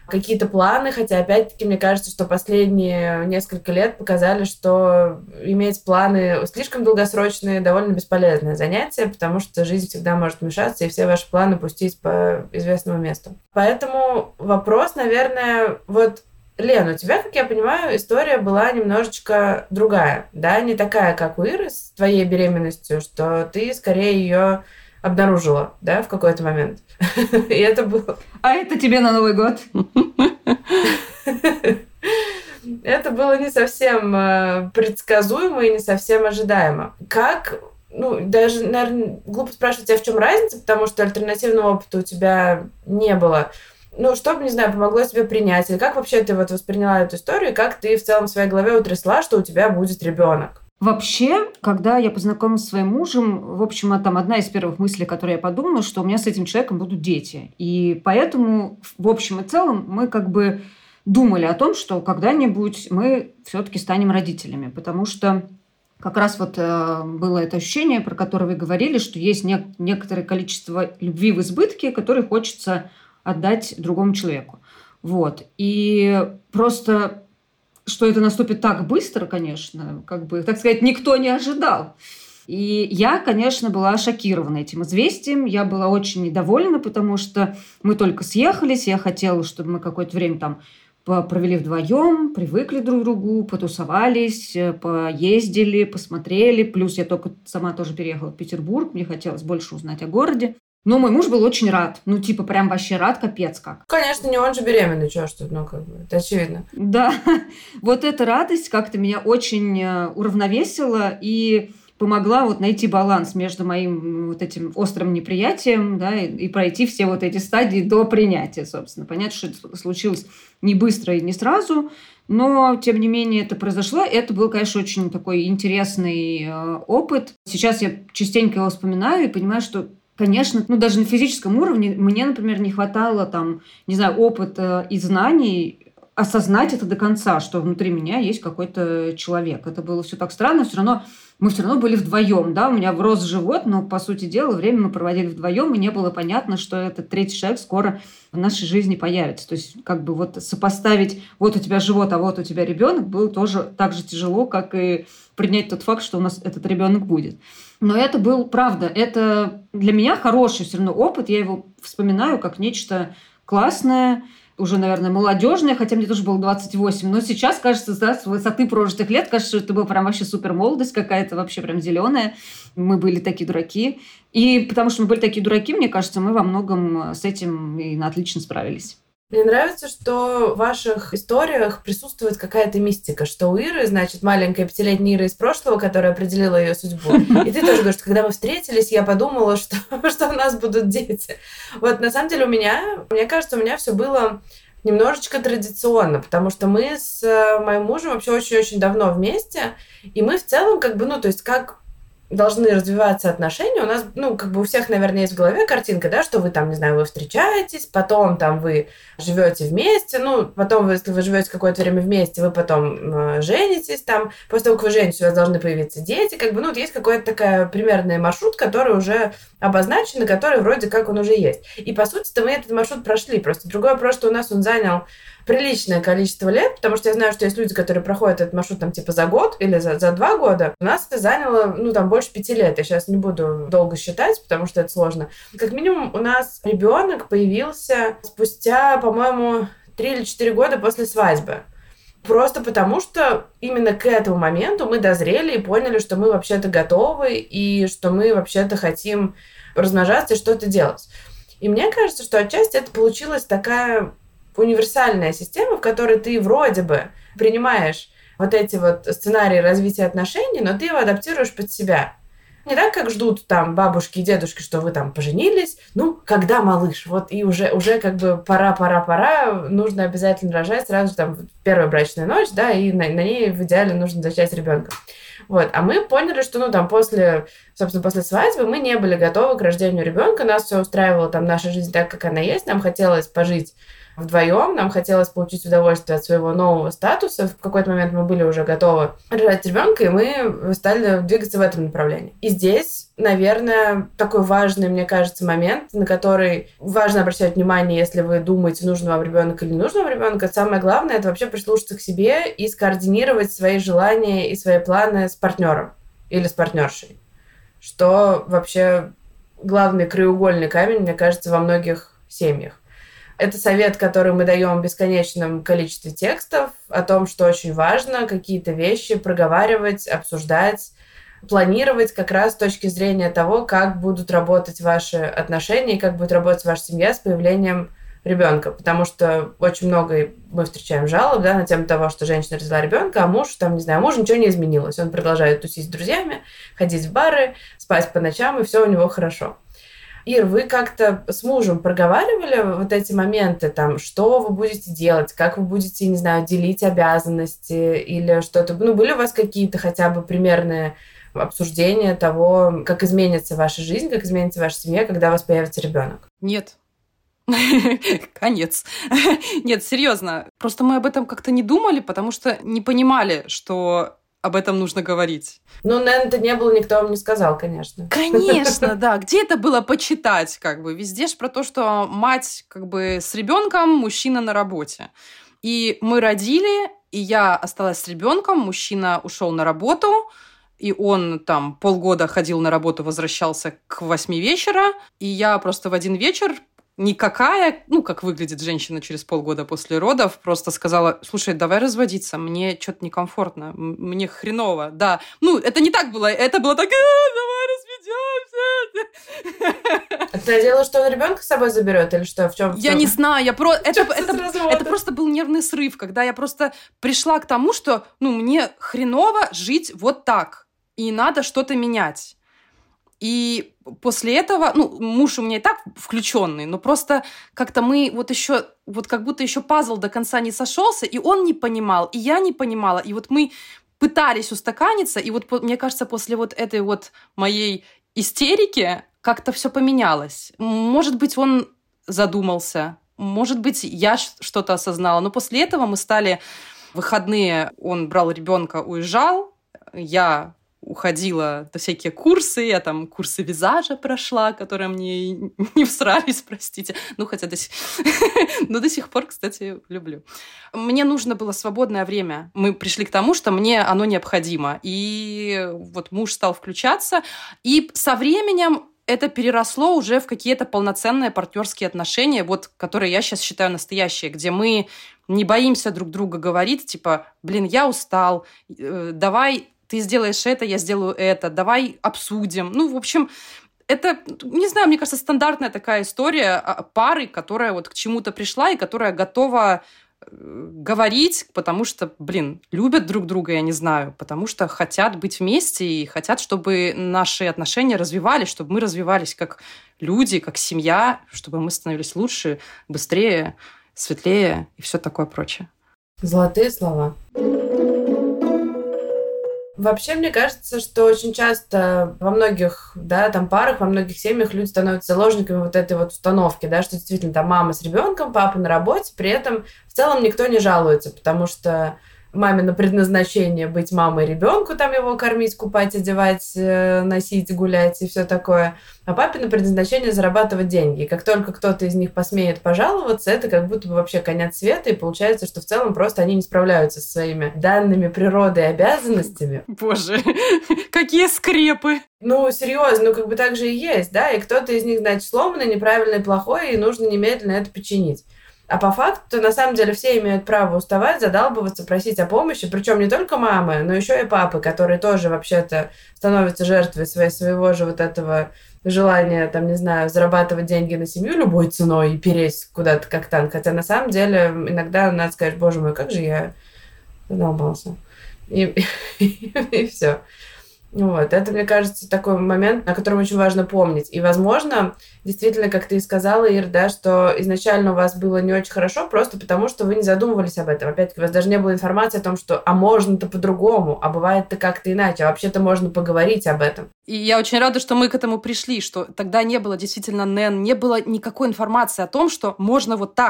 какие-то планы, хотя, опять-таки, мне кажется, что последние несколько лет показали, что иметь планы слишком долгосрочные довольно бесполезное занятие, потому что жизнь всегда может вмешаться и все ваши планы пустить по известному месту. Поэтому вопрос, наверное, вот, Лен, у тебя, как я понимаю, история была немножечко другая, да, не такая, как у Иры с твоей беременностью, что ты скорее ее обнаружила, да, в какой-то момент. И это было... А это тебе на Новый год? Это было не совсем предсказуемо и не совсем ожидаемо. Как... Ну, даже, наверное, глупо спрашивать тебя, в чем разница, потому что альтернативного опыта у тебя не было. Ну, что бы, не знаю, помогло тебе принять? Или как вообще ты вот восприняла эту историю? И как ты в целом в своей голове утрясла, что у тебя будет ребенок? Вообще, когда я познакомилась со своим мужем, в общем, там одна из первых мыслей, которые я подумала, что у меня с этим человеком будут дети. И поэтому, в общем и целом, мы как бы думали о том, что когда-нибудь мы все-таки станем родителями. Потому что как раз вот э, было это ощущение, про которое вы говорили, что есть не- некоторое количество любви в избытке, которое хочется отдать другому человеку. Вот. И просто... Что это наступит так быстро, конечно, как бы, так сказать, никто не ожидал. И я, конечно, была шокирована этим известием. Я была очень недовольна, потому что мы только съехались. Я хотела, чтобы мы какое-то время там провели вдвоем, привыкли друг к другу, потусовались, поездили, посмотрели. Плюс я только сама тоже переехала в Петербург. Мне хотелось больше узнать о городе. Но мой муж был очень рад. Ну, типа, прям вообще рад, капец как. Конечно, не он же беременный, чё ж тут, ну, как бы, это очевидно. Да, вот эта радость как-то меня очень уравновесила и помогла вот найти баланс между моим вот этим острым неприятием, да, и, и пройти все вот эти стадии до принятия, собственно. Понятно, что это случилось не быстро и не сразу, но, тем не менее, это произошло. Это был, конечно, очень такой интересный э, опыт. Сейчас я частенько его вспоминаю и понимаю, что конечно, ну даже на физическом уровне мне, например, не хватало там, не знаю, опыта и знаний осознать это до конца, что внутри меня есть какой-то человек. Это было все так странно, все равно мы все равно были вдвоем, да, у меня врос живот, но, по сути дела, время мы проводили вдвоем, и не было понятно, что этот третий человек скоро в нашей жизни появится. То есть, как бы вот сопоставить, вот у тебя живот, а вот у тебя ребенок, было тоже так же тяжело, как и принять тот факт, что у нас этот ребенок будет. Но это был, правда, это для меня хороший все равно опыт, я его вспоминаю как нечто классное, уже, наверное, молодежное, хотя мне тоже было двадцать восемь, но сейчас, кажется, да, с высоты прожитых лет, кажется, что это была прям вообще супер молодость какая-то, вообще прям зеленая. Мы были такие дураки. И потому что мы были такие дураки, мне кажется, мы во многом с этим и отлично справились. Мне нравится, что в ваших историях присутствует какая-то мистика, что у Иры, значит, маленькая пятилетняя Ира из прошлого, которая определила ее судьбу. И ты тоже говоришь, что когда мы встретились, я подумала, что, что у нас будут дети. Вот на самом деле у меня, мне кажется, у меня все было немножечко традиционно, потому что мы с моим мужем вообще очень-очень давно вместе, и мы в целом как бы, ну, то есть как должны развиваться отношения. У нас, ну, как бы у всех, наверное, есть в голове картинка, да, что вы там, не знаю, вы встречаетесь, потом там вы живете вместе, ну, потом, вы, если вы живете какое-то время вместе, вы потом э, женитесь там, после того, как вы женитесь, у вас должны появиться дети, как бы, ну, вот есть какой-то такой примерный маршрут, который уже обозначен, и который вроде как он уже есть. И, по сути-то, мы этот маршрут прошли, просто другой вопрос, что у нас он занял приличное количество лет, потому что я знаю, что есть люди, которые проходят этот маршрут там типа за год или за, за два года. У нас это заняло, ну, там, больше пяти лет. Я сейчас не буду долго считать, потому что это сложно. Как минимум у нас ребенок появился спустя, по-моему, три или четыре года после свадьбы. Просто потому, что именно к этому моменту мы дозрели и поняли, что мы вообще-то готовы и что мы вообще-то хотим размножаться и что-то делать. И мне кажется, что отчасти это получилась такая универсальная система, в которой ты вроде бы принимаешь вот эти вот сценарии развития отношений, но ты его адаптируешь под себя. Не так, как ждут там бабушки и дедушки, что вы там поженились, ну, когда малыш, вот и уже, уже как бы пора, пора, пора, нужно обязательно рожать сразу там первая брачная ночь, да, и на, на ней в идеале нужно зачать ребенка. Вот, а мы поняли, что, ну, там, после, собственно, после свадьбы мы не были готовы к рождению ребенка, нас все устраивало, там, наша жизнь так, как она есть, нам хотелось пожить вдвоем, нам хотелось получить удовольствие от своего нового статуса. В какой-то момент мы были уже готовы рожать ребенка, и мы стали двигаться в этом направлении. И здесь, наверное, такой важный, мне кажется, момент, на который важно обращать внимание, если вы думаете, нужен вам ребенок или не нужен вам ребенок. Самое главное — это вообще прислушаться к себе и скоординировать свои желания и свои планы с партнером или с партнершей. Что вообще главный краеугольный камень, мне кажется, во многих семьях. Это совет, который мы даем в бесконечном количестве текстов о том, что очень важно какие-то вещи проговаривать, обсуждать, планировать как раз с точки зрения того, как будут работать ваши отношения и как будет работать ваша семья с появлением ребенка. Потому что очень много мы встречаем жалоб, да, на тему того, что женщина родила ребенка, а муж, там, не знаю, мужу ничего не изменилось. Он продолжает тусить с друзьями, ходить в бары, спать по ночам, и все у него хорошо. Ир, вы как-то с мужем проговаривали вот эти моменты, там, что вы будете делать, как вы будете, не знаю, делить обязанности или что-то? Ну, были у вас какие-то хотя бы примерные обсуждения того, как изменится ваша жизнь, как изменится ваша семья, когда у вас появится ребенок? Нет. Конец. Нет, серьезно. Просто мы об этом как-то не думали, потому что не понимали, что об этом нужно говорить. Ну, наверное, это не было, никто вам не сказал, конечно. Конечно, да. Где это было почитать, как бы? Везде ж про то, что мать как бы с ребенком, мужчина на работе. И мы родили, и я осталась с ребенком, мужчина ушел на работу, и он там полгода ходил на работу, возвращался к восьми вечера, и я просто в один вечер никакая, ну, как выглядит женщина через полгода после родов, просто сказала: слушай, давай разводиться, мне что-то некомфортно, мне хреново, да. Ну, это не так было, это было так: давай разведемся. Ты надеялась, что он ребенка с собой заберет или что? В чем? Я не знаю, я про... это, это, это просто был нервный срыв, когда я просто пришла к тому, что, ну, мне хреново жить вот так, и надо что-то менять. И после этого, ну, муж у меня и так включенный, но просто как-то мы вот еще, вот как будто еще пазл до конца не сошелся, и он не понимал, и я не понимала, и вот мы пытались устаканиться, и вот мне кажется, после вот этой вот моей истерики как-то все поменялось. Может быть, он задумался, может быть, я что-то осознала, но после этого мы стали в выходные, он брал ребенка, уезжал, я уходила на всякие курсы, я там курсы визажа прошла, которые мне не всрались, простите. Ну, хотя до сих... Но до сих пор, кстати, люблю. Мне нужно было свободное время. Мы пришли к тому, что мне оно необходимо. И вот муж стал включаться. И со временем это переросло уже в какие-то полноценные партнерские отношения, вот, которые я сейчас считаю настоящие, где мы не боимся друг друга говорить, типа, блин, я устал, давай ты сделаешь это, я сделаю это, давай обсудим. Ну, в общем, это, не знаю, мне кажется, стандартная такая история пары, которая вот к чему-то пришла и которая готова говорить, потому что, блин, любят друг друга, я не знаю, потому что хотят быть вместе и хотят, чтобы наши отношения развивались, чтобы мы развивались как люди, как семья, чтобы мы становились лучше, быстрее, светлее и все такое прочее. Золотые слова. Вообще, мне кажется, что очень часто во многих, да, там парах, во многих семьях люди становятся заложниками вот этой вот установки, да, что действительно там мама с ребенком, папа на работе, при этом в целом никто не жалуется, потому что мамино предназначение быть мамой ребенку, там его кормить, купать, одевать, носить, гулять и все такое. А папино предназначение зарабатывать деньги. И как только кто-то из них посмеет пожаловаться, это как будто бы вообще конец света, и получается, что в целом просто они не справляются со своими данными природой обязанностями. Боже, какие скрепы! Ну, серьезно, ну как бы так же и есть, да, и кто-то из них, значит, сломанный, неправильный, плохой, и нужно немедленно это починить. А по факту, на самом деле, все имеют право уставать, задалбываться, просить о помощи. Причем не только мамы, но еще и папы, которые тоже вообще-то становятся жертвой своей, своего же вот этого желания, там, не знаю, зарабатывать деньги на семью любой ценой и переть куда-то как танк. Хотя на самом деле иногда надо сказать: боже мой, как же я задолбался. И, и, и все. Вот. Это, мне кажется, такой момент, о котором очень важно помнить. И, возможно, действительно, как ты и сказала, Ир, да, что изначально у вас было не очень хорошо, просто потому что вы не задумывались об этом. Опять-таки, у вас даже не было информации о том, что а можно-то по-другому, а бывает-то как-то иначе, а вообще-то можно поговорить об этом. И я очень рада, что мы к этому пришли, что тогда не было действительно эн эн, не было никакой информации о том, что можно вот так.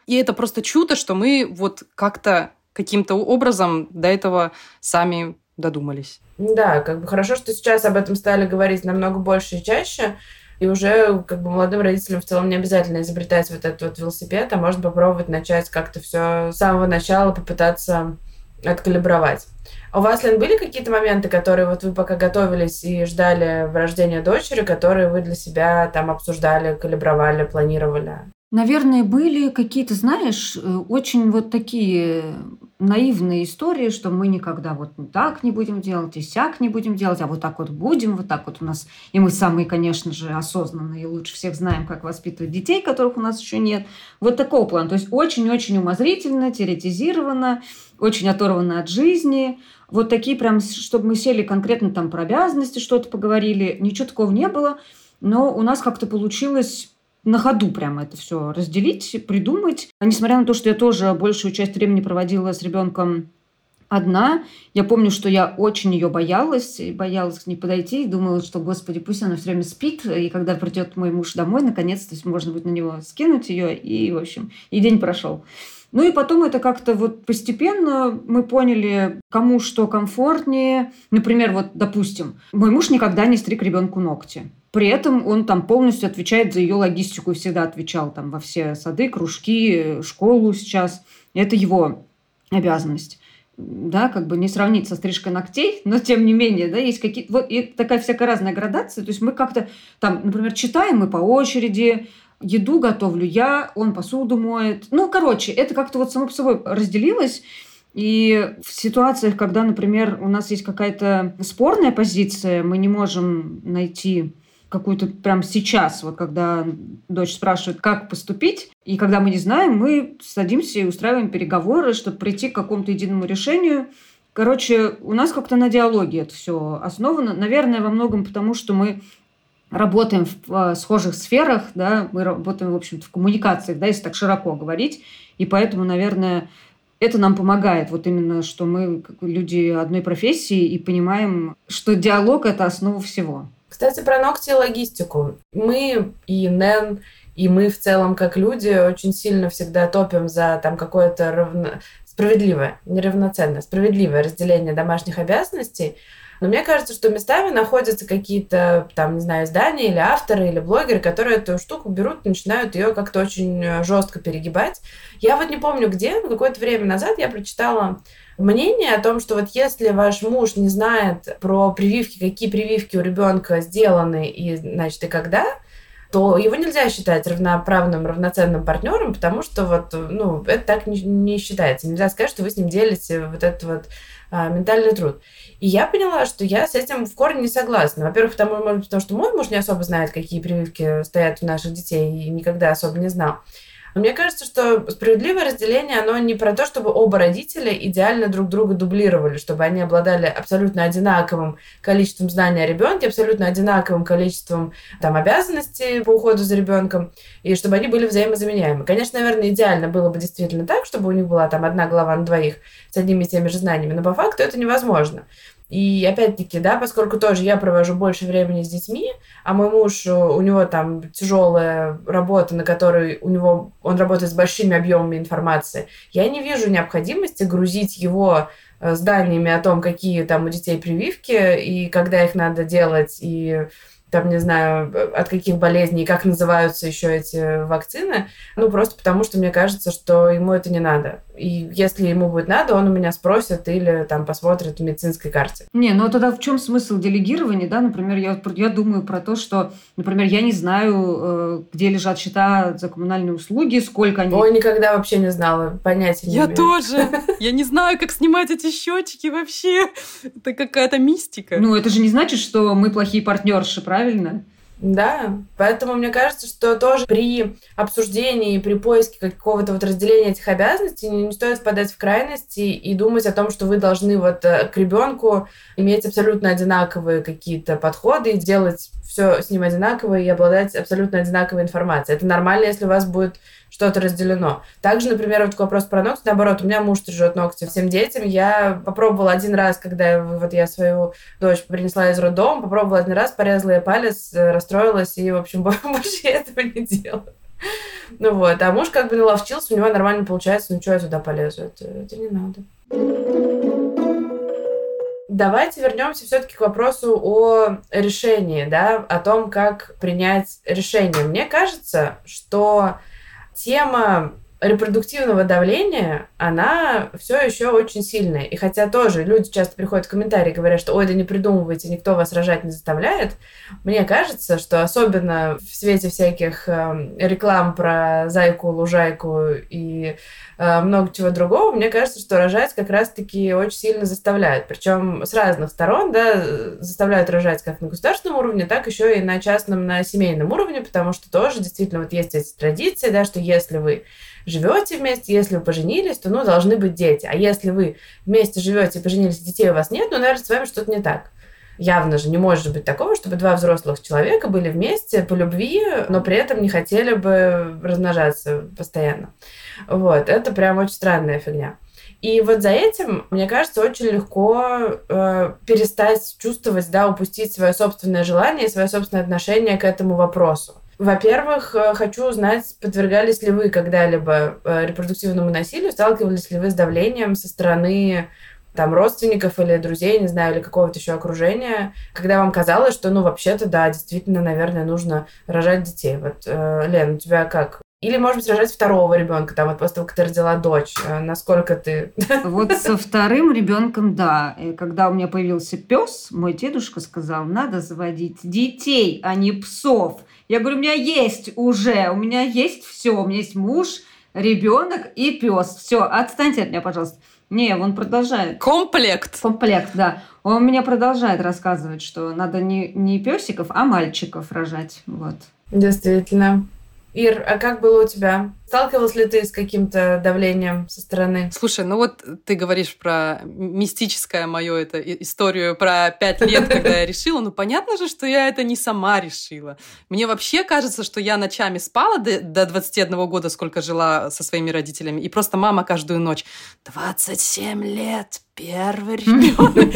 И это просто чудо, что мы вот как-то каким-то образом до этого сами додумались. Да, как бы хорошо, что сейчас об этом стали говорить намного больше и чаще, и уже как бы молодым родителям в целом не обязательно изобретать вот этот вот велосипед, а можно попробовать начать как-то все с самого начала, попытаться откалибровать. А у вас, Лен, были какие-то моменты, которые вот вы пока готовились и ждали рождения дочери, которые вы для себя там обсуждали, калибровали, планировали? Наверное, были какие-то, знаешь, очень вот такие наивные истории, что мы никогда вот так не будем делать, и сяк не будем делать, а вот так вот будем, вот так вот у нас. И мы самые, конечно же, осознанные и лучше всех знаем, как воспитывать детей, которых у нас еще нет. Вот такого плана. То есть очень-очень умозрительно, теоретизировано, очень оторвано от жизни. Вот такие прям, чтобы мы сели конкретно там про обязанности, что-то поговорили. Ничего такого не было. Но у нас как-то получилось на ходу прямо это все разделить, придумать. А несмотря на то, что я тоже большую часть времени проводила с ребенком одна, я помню, что я очень ее боялась, боялась к ней подойти, и думала, что, господи, пусть она все время спит, и когда придет мой муж домой, наконец-то можно будет на него скинуть ее, и, в общем, и день прошел. Ну и потом это как-то вот постепенно мы поняли, кому что комфортнее. Например, вот, допустим, мой муж никогда не стриг ребенку ногти. При этом он там полностью отвечает за ее логистику и всегда отвечал там во все сады, кружки, школу сейчас. Это его обязанность. Да, как бы не сравнить со стрижкой ногтей, но тем не менее, да, есть какие-то... Вот и такая всякая разная градация. То есть мы как-то там, например, читаем мы по очереди, еду готовлю я, он посуду моет. Ну, короче, это как-то вот само по собой разделилось. И в ситуациях, когда, например, у нас есть какая-то спорная позиция, мы не можем найти какую-то прямо сейчас, вот когда дочь спрашивает, как поступить, и когда мы не знаем, мы садимся и устраиваем переговоры, чтобы прийти к какому-то единому решению. Короче, у нас как-то на диалоге это все основано. Наверное, во многом потому, что мы работаем в э, схожих сферах, да, мы работаем, в общем-то, в коммуникациях, да, если так широко говорить, и поэтому, наверное, это нам помогает, вот именно, что мы люди одной профессии и понимаем, что диалог – это основа всего. Кстати, про ногти и логистику. Мы и Нэн, и мы в целом как люди очень сильно всегда топим за там какое-то равно... справедливое, не равноценное, справедливое разделение домашних обязанностей. Но мне кажется, что местами находятся какие-то, там, не знаю, издания или авторы, или блогеры, которые эту штуку берут и начинают ее как-то очень жестко перегибать. Я вот не помню где, но какое-то время назад я прочитала мнение о том, что вот если ваш муж не знает про прививки, какие прививки у ребенка сделаны и, значит, и когда, то его нельзя считать равноправным, равноценным партнером, потому что вот, ну, это так не, не считается. Нельзя сказать, что вы с ним делите вот этот вот а, ментальный труд. И я поняла, что я с этим в корне не согласна. Во-первых, потому, может, потому что мой муж не особо знает, какие прививки стоят у наших детей, и никогда особо не знал. Но мне кажется, что справедливое разделение, оно не про то, чтобы оба родителя идеально друг друга дублировали, чтобы они обладали абсолютно одинаковым количеством знаний о ребенке, абсолютно одинаковым количеством там, обязанностей по уходу за ребенком, и чтобы они были взаимозаменяемы. Конечно, наверное, идеально было бы действительно так, чтобы у них была там одна голова на двоих с одними и теми же знаниями, но по факту это невозможно. И опять-таки, да, поскольку тоже я провожу больше времени с детьми, а мой муж, у него там тяжелая работа, на которой у него он работает с большими объемами информации, я не вижу необходимости грузить его знаниями о том, какие там у детей прививки и когда их надо делать, и там, не знаю, от каких болезней, как называются еще эти вакцины, ну, просто потому что мне кажется, что ему это не надо. И если ему будет надо, он у меня спросит или там посмотрит в медицинской карте. Не, ну тогда в чем смысл делегирования, да? Например, я, я думаю про то, что, например, я не знаю, где лежат счета за коммунальные услуги, сколько они... Ой, никогда вообще не знала, понятия не Я имею. тоже. Я не знаю, как снимать эти счетчики вообще. Это какая-то мистика. Ну, это же не значит, что мы плохие партнерши, правильно? Да, поэтому мне кажется, что тоже при обсуждении, при поиске какого-то вот разделения этих обязанностей не стоит впадать в крайности и думать о том, что вы должны вот к ребенку иметь абсолютно одинаковые какие-то подходы и делать все с ним одинаково и обладать абсолютно одинаковой информацией. Это нормально, если у вас будет что-то разделено. Также, например, вот вопрос про ногти, наоборот, у меня муж стрижет ногти всем детям. Я попробовала один раз, когда вот я свою дочь принесла из роддома, попробовала один раз, порезала ей палец, расстроилась и, в общем, больше этого не делала. Ну вот, а муж как бы наловчился, у него нормально получается, ну что я туда полезу, это, это не надо. Давайте вернемся все-таки к вопросу о решении, да, о том, как принять решение. Мне кажется, что тема репродуктивного давления, она все еще очень сильная. И хотя тоже люди часто приходят в комментарии и говорят, что ой, да не придумывайте, никто вас рожать не заставляет, мне кажется, что особенно в свете всяких э, реклам про зайку, лужайку и э, много чего другого, мне кажется, что рожать как раз-таки очень сильно заставляют. Причем с разных сторон, да, заставляют рожать как на государственном уровне, так еще и на частном, на семейном уровне, потому что тоже действительно вот есть эти традиции, да, что если вы живете вместе, если вы поженились, то, ну, должны быть дети. А если вы вместе живете и поженились, детей у вас нет, ну, наверное, с вами что-то не так. Явно же не может быть такого, чтобы два взрослых человека были вместе по любви, но при этом не хотели бы размножаться постоянно. Вот, это прям очень странная фигня. И вот за этим, мне кажется, очень легко э, перестать чувствовать, да, упустить свое собственное желание и свое собственное отношение к этому вопросу. Во-первых, хочу узнать, подвергались ли вы когда-либо репродуктивному насилию, сталкивались ли вы с давлением со стороны там, родственников или друзей, не знаю, или какого-то еще окружения, когда вам казалось, что, ну, вообще-то, да, действительно, наверное, нужно рожать детей. Вот, э, Лен, у тебя как? Или, может быть, рожать второго ребенка, там, вот после того, как ты родила дочь. Насколько ты... Вот со вторым ребенком, да. И когда у меня появился пес, мой дедушка сказал, надо заводить детей, а не псов. Я говорю, у меня есть уже, у меня есть все, у меня есть муж, ребенок и пес. Все, отстаньте от меня, пожалуйста. Не, он продолжает. Комплект. Комплект, да. Он меня продолжает рассказывать, что надо не, не песиков, а мальчиков рожать. Вот. Действительно. Ир, а как было у тебя? Сталкивалась ли ты с каким-то давлением со стороны? Слушай, ну вот ты говоришь про мистическое мою это историю про пять лет, когда я решила. Ну, понятно же, что я это не сама решила. Мне вообще кажется, что я ночами спала до, до двадцати одного года, сколько жила со своими родителями, и просто мама каждую ночь двадцать семь лет, первый ребенок.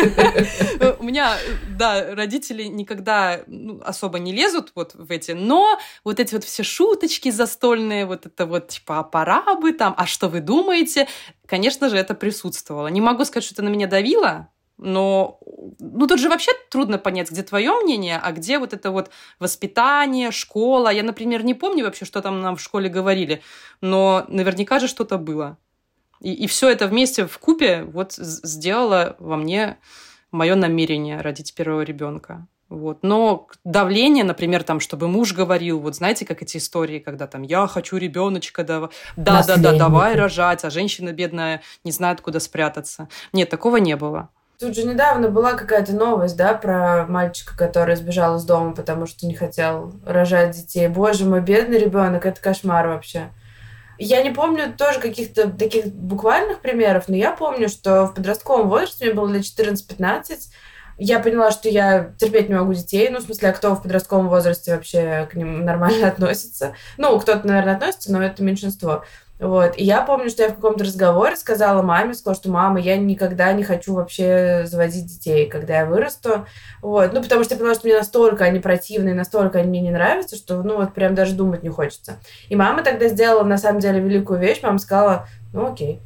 У меня, да, родители никогда особо не лезут вот в эти, но вот эти вот все шуточки застольные, вот это вот типа, а пора бы там, а что вы думаете? Конечно же, это присутствовало. Не могу сказать, что это на меня давило, но ну, тут же вообще трудно понять, где твое мнение, а где вот это вот воспитание, школа. Я, например, не помню вообще, что там нам в школе говорили, но наверняка же что-то было. И, и все это вместе вкупе вот сделало во мне мое намерение родить первого ребенка. Вот. Но давление, например, там, чтобы муж говорил, вот знаете, как эти истории, когда там я хочу ребеночка, да, да, да, да, давай рожать, а женщина бедная не знает, куда спрятаться. Нет, такого не было. Тут же недавно была какая-то новость, да, про мальчика, который сбежал из дома, потому что не хотел рожать детей. Боже мой, бедный ребенок, это кошмар вообще. Я не помню тоже каких-то таких буквальных примеров, но я помню, что в подростковом возрасте, мне было лет четырнадцать-пятнадцать, я поняла, что я терпеть не могу детей. Ну, в смысле, а кто в подростковом возрасте вообще к ним нормально относится? Ну, кто-то, наверное, относится, но это меньшинство. Вот. И я помню, что я в каком-то разговоре сказала маме, сказала, что мама, я никогда не хочу вообще заводить детей, когда я вырасту. Вот. Ну, потому что я поняла, что мне настолько они противные, настолько они мне не нравятся, что, ну, вот прям даже думать не хочется. И мама тогда сделала, на самом деле, великую вещь. Мама сказала, ну, окей.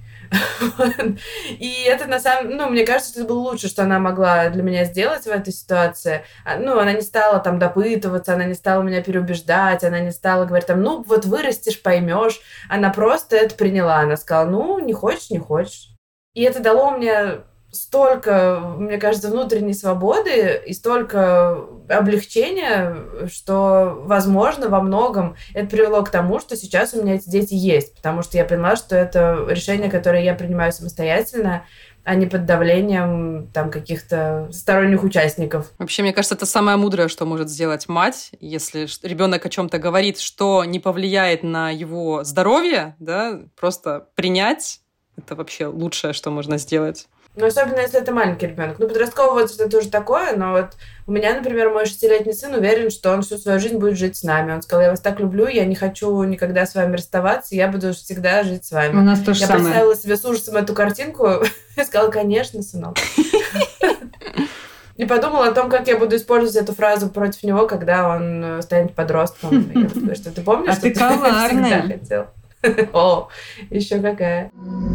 И это на самом... Ну, мне кажется, что это было лучше, что она могла для меня сделать в этой ситуации. Ну, она не стала там допытываться, она не стала меня переубеждать, она не стала говорить там, ну, вот вырастешь, поймешь. Она просто это приняла. Она сказала, ну, не хочешь, не хочешь. И это дало мне столько, мне кажется, внутренней свободы и столько облегчения, что, возможно, во многом это привело к тому, что сейчас у меня эти дети есть, потому что я поняла, что это решение, которое я принимаю самостоятельно, а не под давлением там каких-то сторонних участников. Вообще, мне кажется, это самое мудрое, что может сделать мать, если ребенок о чем-то говорит, что не повлияет на его здоровье, да, просто принять. Это вообще лучшее, что можно сделать. Ну, особенно, если это маленький ребенок. Ну, подростковый возраст это тоже такое, но вот у меня, например, мой шестилетний сын уверен, что он всю свою жизнь будет жить с нами. Он сказал, я вас так люблю, я не хочу никогда с вами расставаться, я буду всегда жить с вами. У нас то же я самое. представила себе с ужасом эту картинку и сказала, конечно, сынок. И подумала о том, как я буду использовать эту фразу против него, когда он станет подростком. Я буду говорить, что ты помнишь, а что ты ты всегда коварная. хотел? О, еще какая.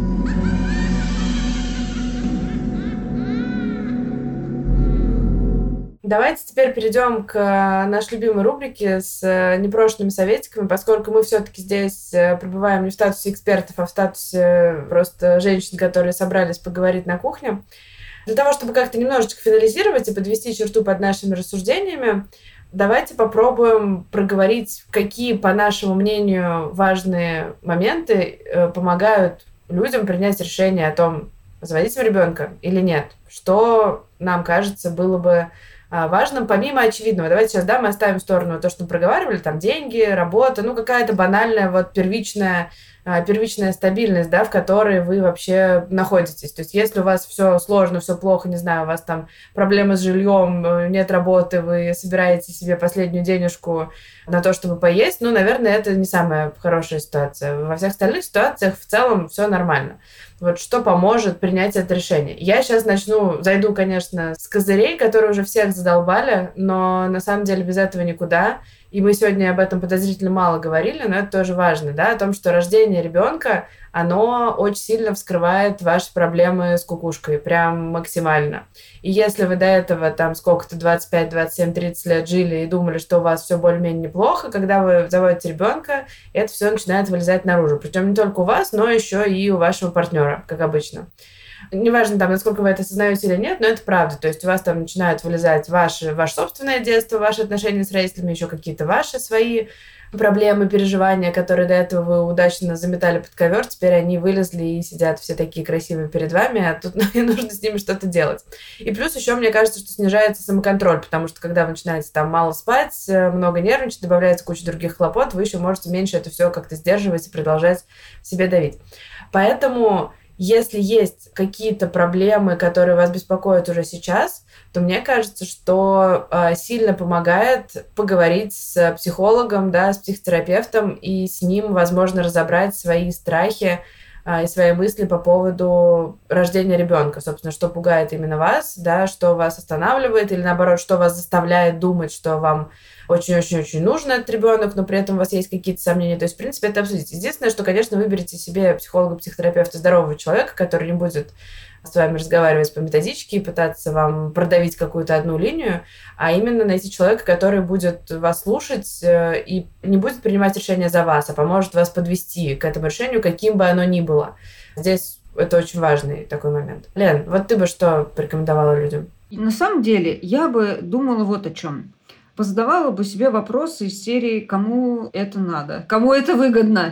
Давайте теперь перейдем к нашей любимой рубрике с непрошенными советиками, поскольку мы все-таки здесь пребываем не в статусе экспертов, а в статусе просто женщин, которые собрались поговорить на кухне. Для того, чтобы как-то немножечко финализировать и подвести черту под нашими рассуждениями, давайте попробуем проговорить, какие, по нашему мнению, важные моменты помогают людям принять решение о том, заводить им ребенка или нет. Что нам кажется было бы важным, помимо очевидного. Давайте сейчас, да, мы оставим в сторону то, что мы проговаривали, там деньги, работа, ну какая-то банальная вот первичная, первичная стабильность, да, в которой вы вообще находитесь. То есть если у вас все сложно, все плохо, не знаю, у вас там проблемы с жильем, нет работы, вы собираете себе последнюю денежку на то, чтобы поесть, ну, наверное, это не самая хорошая ситуация. Во всех остальных ситуациях в целом все нормально. Вот что поможет принять это решение. Я сейчас начну, зайду, конечно, с козырей, которые уже всех задолбали, но на самом деле без этого никуда. И мы сегодня об этом подозрительно мало говорили, но это тоже важно, да, о том, что рождение ребенка, оно очень сильно вскрывает ваши проблемы с кукушкой, прям максимально. И если вы до этого там сколько-то двадцать пять, двадцать семь, тридцать лет жили и думали, что у вас все более-менее неплохо, когда вы заводите ребенка, это все начинает вылезать наружу. Причем не только у вас, но еще и у вашего партнера, как обычно. Неважно, там, насколько вы это осознаете или нет, но это правда. То есть у вас там начинают вылезать ваши, ваше собственное детство, ваши отношения с родителями, еще какие-то ваши свои проблемы, переживания, которые до этого вы удачно заметали под ковер, теперь они вылезли и сидят все такие красивые перед вами, а тут нужно с ними что-то делать. И плюс еще, мне кажется, что снижается самоконтроль, потому что когда вы начинаете там мало спать, много нервничать, добавляется куча других хлопот, вы еще можете меньше это все как-то сдерживать и продолжать себе давить. Поэтому если есть какие-то проблемы, которые вас беспокоят уже сейчас, то мне кажется, что э, сильно помогает поговорить с психологом, да, с психотерапевтом и с ним, возможно, разобрать свои страхи э, и свои мысли по поводу рождения ребенка. Собственно, что пугает именно вас, да, что вас останавливает или, наоборот, что вас заставляет думать, что вам очень-очень-очень нужен этот ребенок, но при этом у вас есть какие-то сомнения. То есть, в принципе, это обсудить. Единственное, что, конечно, выберите себе психолога, психотерапевта, здорового человека, который не будет с вами разговаривать по методичке и пытаться вам продавить какую-то одну линию, а именно найти человека, который будет вас слушать и не будет принимать решения за вас, а поможет вас подвести к этому решению, каким бы оно ни было. Здесь это очень важный такой момент. Лен, вот ты бы что порекомендовала людям? На самом деле, я бы думала вот о чем. Позадавала бы себе вопросы из серии «Кому это надо?», «Кому это выгодно?».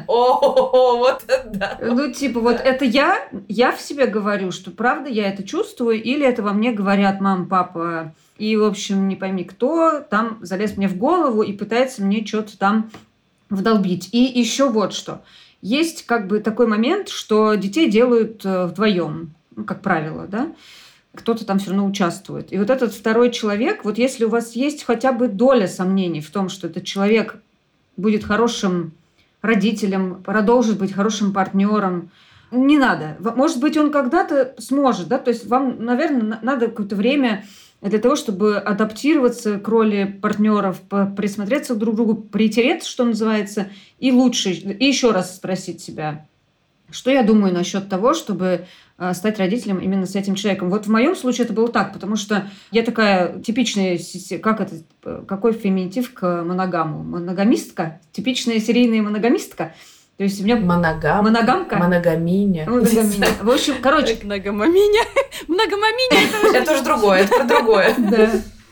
О, вот это да. Ну, типа, вот это я, я в себе говорю, что правда я это чувствую, или это во мне говорят мама, папа, и, в общем, не пойми кто, там залез мне в голову и пытается мне что-то там вдолбить. И еще вот что. Есть как бы такой момент, что детей делают вдвоем, ну, как правило, да? Кто-то там все равно участвует. И вот этот второй человек, вот если у вас есть хотя бы доля сомнений в том, что этот человек будет хорошим родителем, продолжит быть хорошим партнером, не надо. Может быть, он когда-то сможет, да, то есть вам, наверное, надо какое-то время для того, чтобы адаптироваться к роли партнеров, присмотреться друг к другу, притереться, что называется, и лучше, и еще раз спросить себя, что я думаю насчет того, чтобы стать родителем именно с этим человеком. Вот в моем случае это было так, потому что я такая типичная, как это, какой феминитив к моногаму? Моногамистка? Типичная серийная моногамистка. То есть у меня... Моногам. Моногамка. Моногаминя. Моногаминя. В общем, короче... Многомаминя. Многомаминя. Это уже другое, это про другое. Да.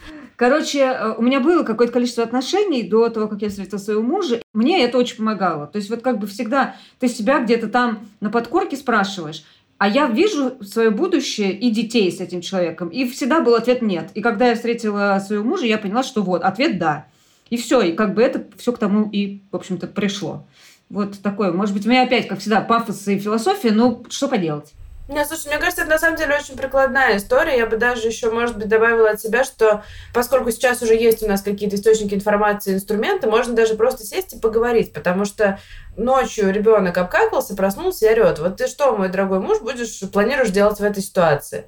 Короче, у меня было какое-то количество отношений до того, как я встретила своего мужа. Мне это очень помогало. То есть вот как бы всегда ты себя где-то там на подкорке спрашиваешь, а я вижу свое будущее и детей с этим человеком. И всегда был ответ «нет». И когда я встретила своего мужа, я поняла, что вот, ответ «да». И все. И как бы это все к тому и, в общем-то, пришло. Вот такое. Может быть, у меня опять, как всегда, пафос и философия, но что поделать? Нет, слушай, мне кажется, это на самом деле очень прикладная история. Я бы даже еще, может быть, добавила от себя, что поскольку сейчас уже есть у нас какие-то источники информации, инструменты, можно даже просто сесть и поговорить, потому что ночью ребенок обкакался, проснулся и орет. Вот ты что, мой дорогой муж, будешь планируешь делать в этой ситуации?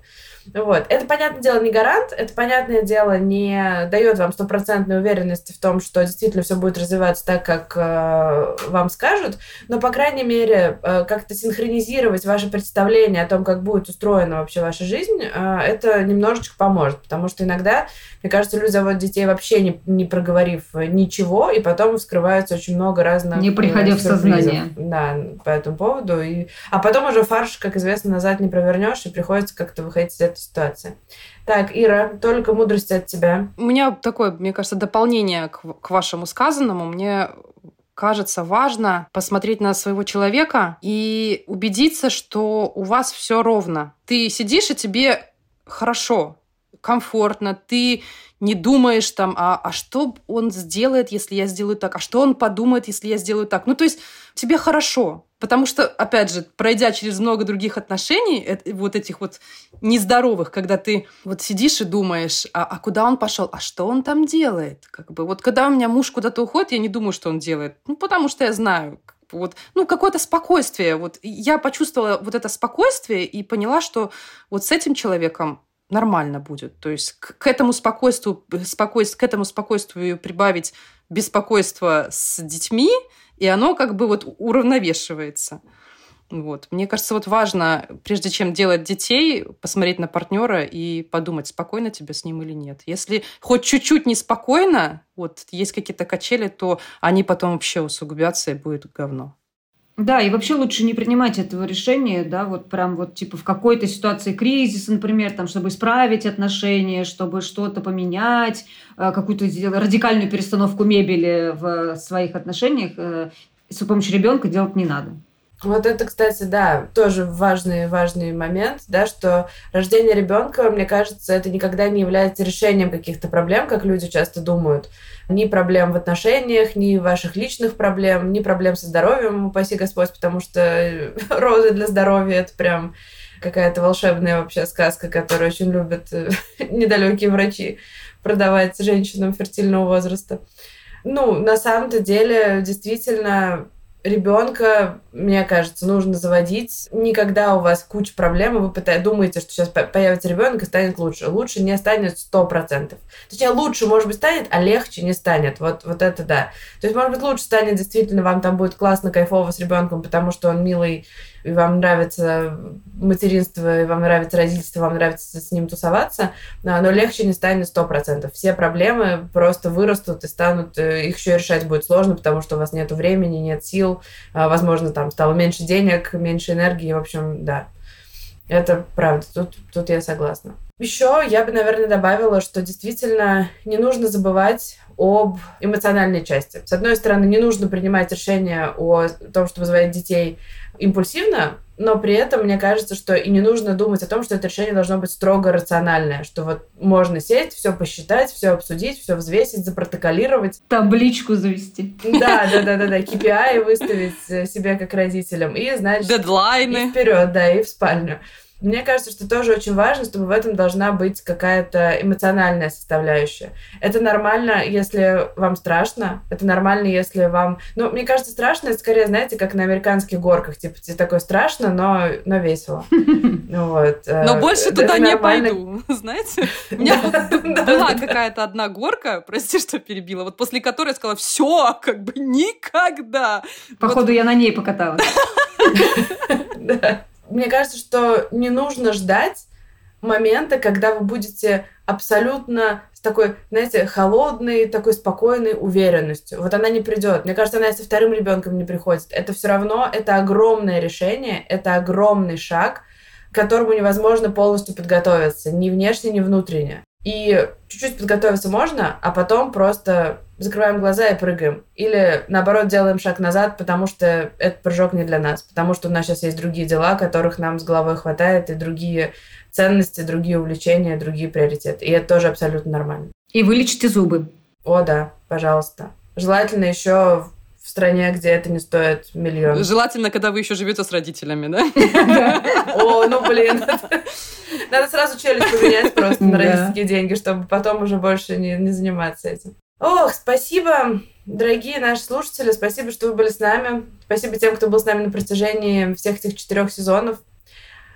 Вот. Это, понятное дело, не гарант, это, понятное дело, не дает вам стопроцентной уверенности в том, что действительно все будет развиваться так, как э, вам скажут, но, по крайней мере, э, как-то синхронизировать ваше представление о том, как будет устроена вообще ваша жизнь, э, это немножечко поможет, потому что иногда, мне кажется, люди заводят детей вообще не, не проговорив ничего, и потом вскрывается очень много разных не приходя в сознание. Да, по этому поводу. И... А потом уже фарш, как известно, назад не провернешь, и приходится как-то выходить из этой ситуации. Так, Ира, только мудрости от тебя. У меня такое, мне кажется, дополнение к, к вашему сказанному. Мне кажется важно посмотреть на своего человека и убедиться, что у вас все ровно. Ты сидишь, и тебе хорошо, комфортно, ты не думаешь там, а, а что он сделает, если я сделаю так, а что он подумает, если я сделаю так. Ну, то есть тебе хорошо. Потому что, опять же, пройдя через много других отношений, вот этих вот нездоровых, когда ты вот сидишь и думаешь, а, а куда он пошел, а что он там делает? Как бы, вот когда у меня муж куда-то уходит, я не думаю, что он делает. Ну, потому что я знаю, вот, ну, какое-то спокойствие. Вот я почувствовала вот это спокойствие и поняла, что вот с этим человеком нормально будет. То есть к, к этому спокойствию, спокойствию, к этому спокойствию прибавить беспокойство с детьми, и оно как бы вот уравновешивается. Вот. Мне кажется, вот важно, прежде чем делать детей, посмотреть на партнера и подумать, спокойно тебе с ним или нет. Если хоть чуть-чуть неспокойно, вот есть какие-то качели, то они потом вообще усугубятся, и будет говно. Да, и вообще лучше не принимать этого решения, да, вот прям вот типа в какой-то ситуации кризиса, например, там, чтобы исправить отношения, чтобы что-то поменять, какую-то радикальную перестановку мебели в своих отношениях с помощью ребенка делать не надо. Вот это, кстати, да, тоже важный, важный момент, да, что рождение ребенка, мне кажется, это никогда не является решением каких-то проблем, как люди часто думают. Ни проблем в отношениях, ни ваших личных проблем, ни проблем со здоровьем, упаси Господь, потому что розы для здоровья – это прям какая-то волшебная вообще сказка, которую очень любят недалекие врачи продавать женщинам фертильного возраста. Ну, на самом-то деле, действительно, ребенка, мне кажется, нужно заводить не когда у вас куча проблем, и вы пытаетесь, думаете, что сейчас появится ребенок и станет лучше. Лучше не станет сто процентов. Точнее, лучше, может быть, станет, а легче не станет. Вот, вот это да. То есть, может быть, лучше станет действительно, вам там будет классно, кайфово с ребенком, потому что он милый, и вам нравится материнство, и вам нравится родительство, вам нравится с ним тусоваться, но легче не станет сто процентов. Все проблемы просто вырастут и станут, их еще решать будет сложно, потому что у вас нет времени, нет сил, возможно, там стало меньше денег, меньше энергии, в общем, да. Это правда, тут, тут я согласна. Еще я бы, наверное, добавила, что действительно не нужно забывать об эмоциональной части. С одной стороны, не нужно принимать решение о том, чтобы заводить детей импульсивно, но при этом мне кажется, что и не нужно думать о том, что это решение должно быть строго рациональное, что вот можно сесть, все посчитать, все обсудить, все взвесить, запротоколировать. Табличку завести. Да, да, да, да, да, кей пи ай выставить себе как родителям и, значит, дедлайны. И вперед, да, и в спальню. Мне кажется, что тоже очень важно, чтобы в этом должна быть какая-то эмоциональная составляющая. Это нормально, если вам страшно. Это нормально, если вам... Ну, мне кажется, страшно, это скорее, знаете, как на американских горках. Типа, тебе такое страшно, но, но весело. Вот. Но больше туда не пойду, знаете? У меня была какая-то одна горка, прости, что перебила, вот после которой я сказала, все, как бы никогда. Походу, я на ней покаталась. Да. Мне кажется, что не нужно ждать момента, когда вы будете абсолютно с такой, знаете, холодной, такой спокойной уверенностью. Вот она не придет. Мне кажется, она и со вторым ребенком не приходит. Это все равно, это огромное решение, это огромный шаг, к которому невозможно полностью подготовиться, ни внешне, ни внутренне. И чуть-чуть подготовиться можно, а потом просто закрываем глаза и прыгаем. Или, наоборот, делаем шаг назад, потому что этот прыжок не для нас. Потому что у нас сейчас есть другие дела, которых нам с головой хватает, и другие ценности, другие увлечения, другие приоритеты. И это тоже абсолютно нормально. И вылечите зубы. О, да, пожалуйста. Желательно еще в стране, где это не стоит миллион. Желательно, когда вы еще живете с родителями, да? О, ну блин. Надо сразу челюсть поменять просто на родительские деньги, чтобы потом уже больше не, не заниматься этим. Ох, спасибо, дорогие наши слушатели, спасибо, что вы были с нами. Спасибо тем, кто был с нами на протяжении всех этих четырех сезонов.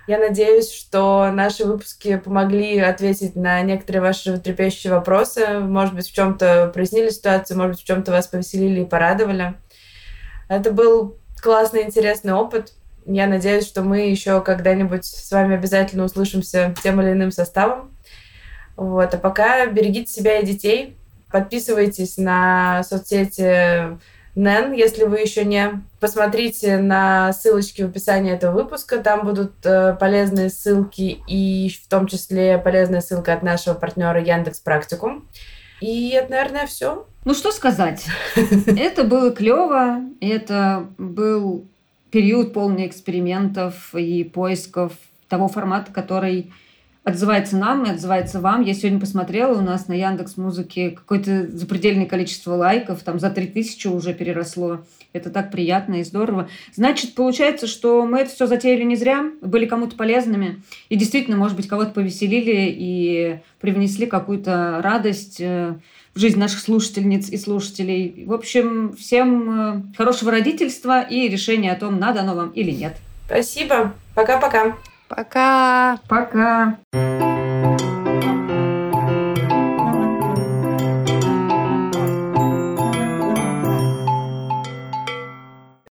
Я надеюсь, что наши выпуски помогли ответить на некоторые ваши животрепещущие вопросы. Может быть, в чем-то прояснили ситуацию, может быть, в чем-то вас повеселили и порадовали. Это был классный, интересный опыт. Я надеюсь, что мы еще когда-нибудь с вами обязательно услышимся тем или иным составом. Вот. А пока берегите себя и детей. Подписывайтесь на соцсети Нэн, если вы еще не. Посмотрите на ссылочки в описании этого выпуска. Там будут э, полезные ссылки и в том числе полезная ссылка от нашего партнера Яндекс.Практикум. И это, наверное, все. Ну, что сказать. Это было клево. Это был период полный экспериментов и поисков того формата, который отзывается нам и отзывается вам. Я сегодня посмотрела, у нас на Яндекс.Музыке какое-то запредельное количество лайков, там за три тысячи уже переросло. Это так приятно и здорово. Значит, получается, что мы это все затеяли не зря, были кому-то полезными. И действительно, может быть, кого-то повеселили и привнесли какую-то радость в жизнь наших слушательниц и слушателей. В общем, всем хорошего родительства и решения о том, надо оно вам или нет. Спасибо. Пока-пока. Пока. Пока.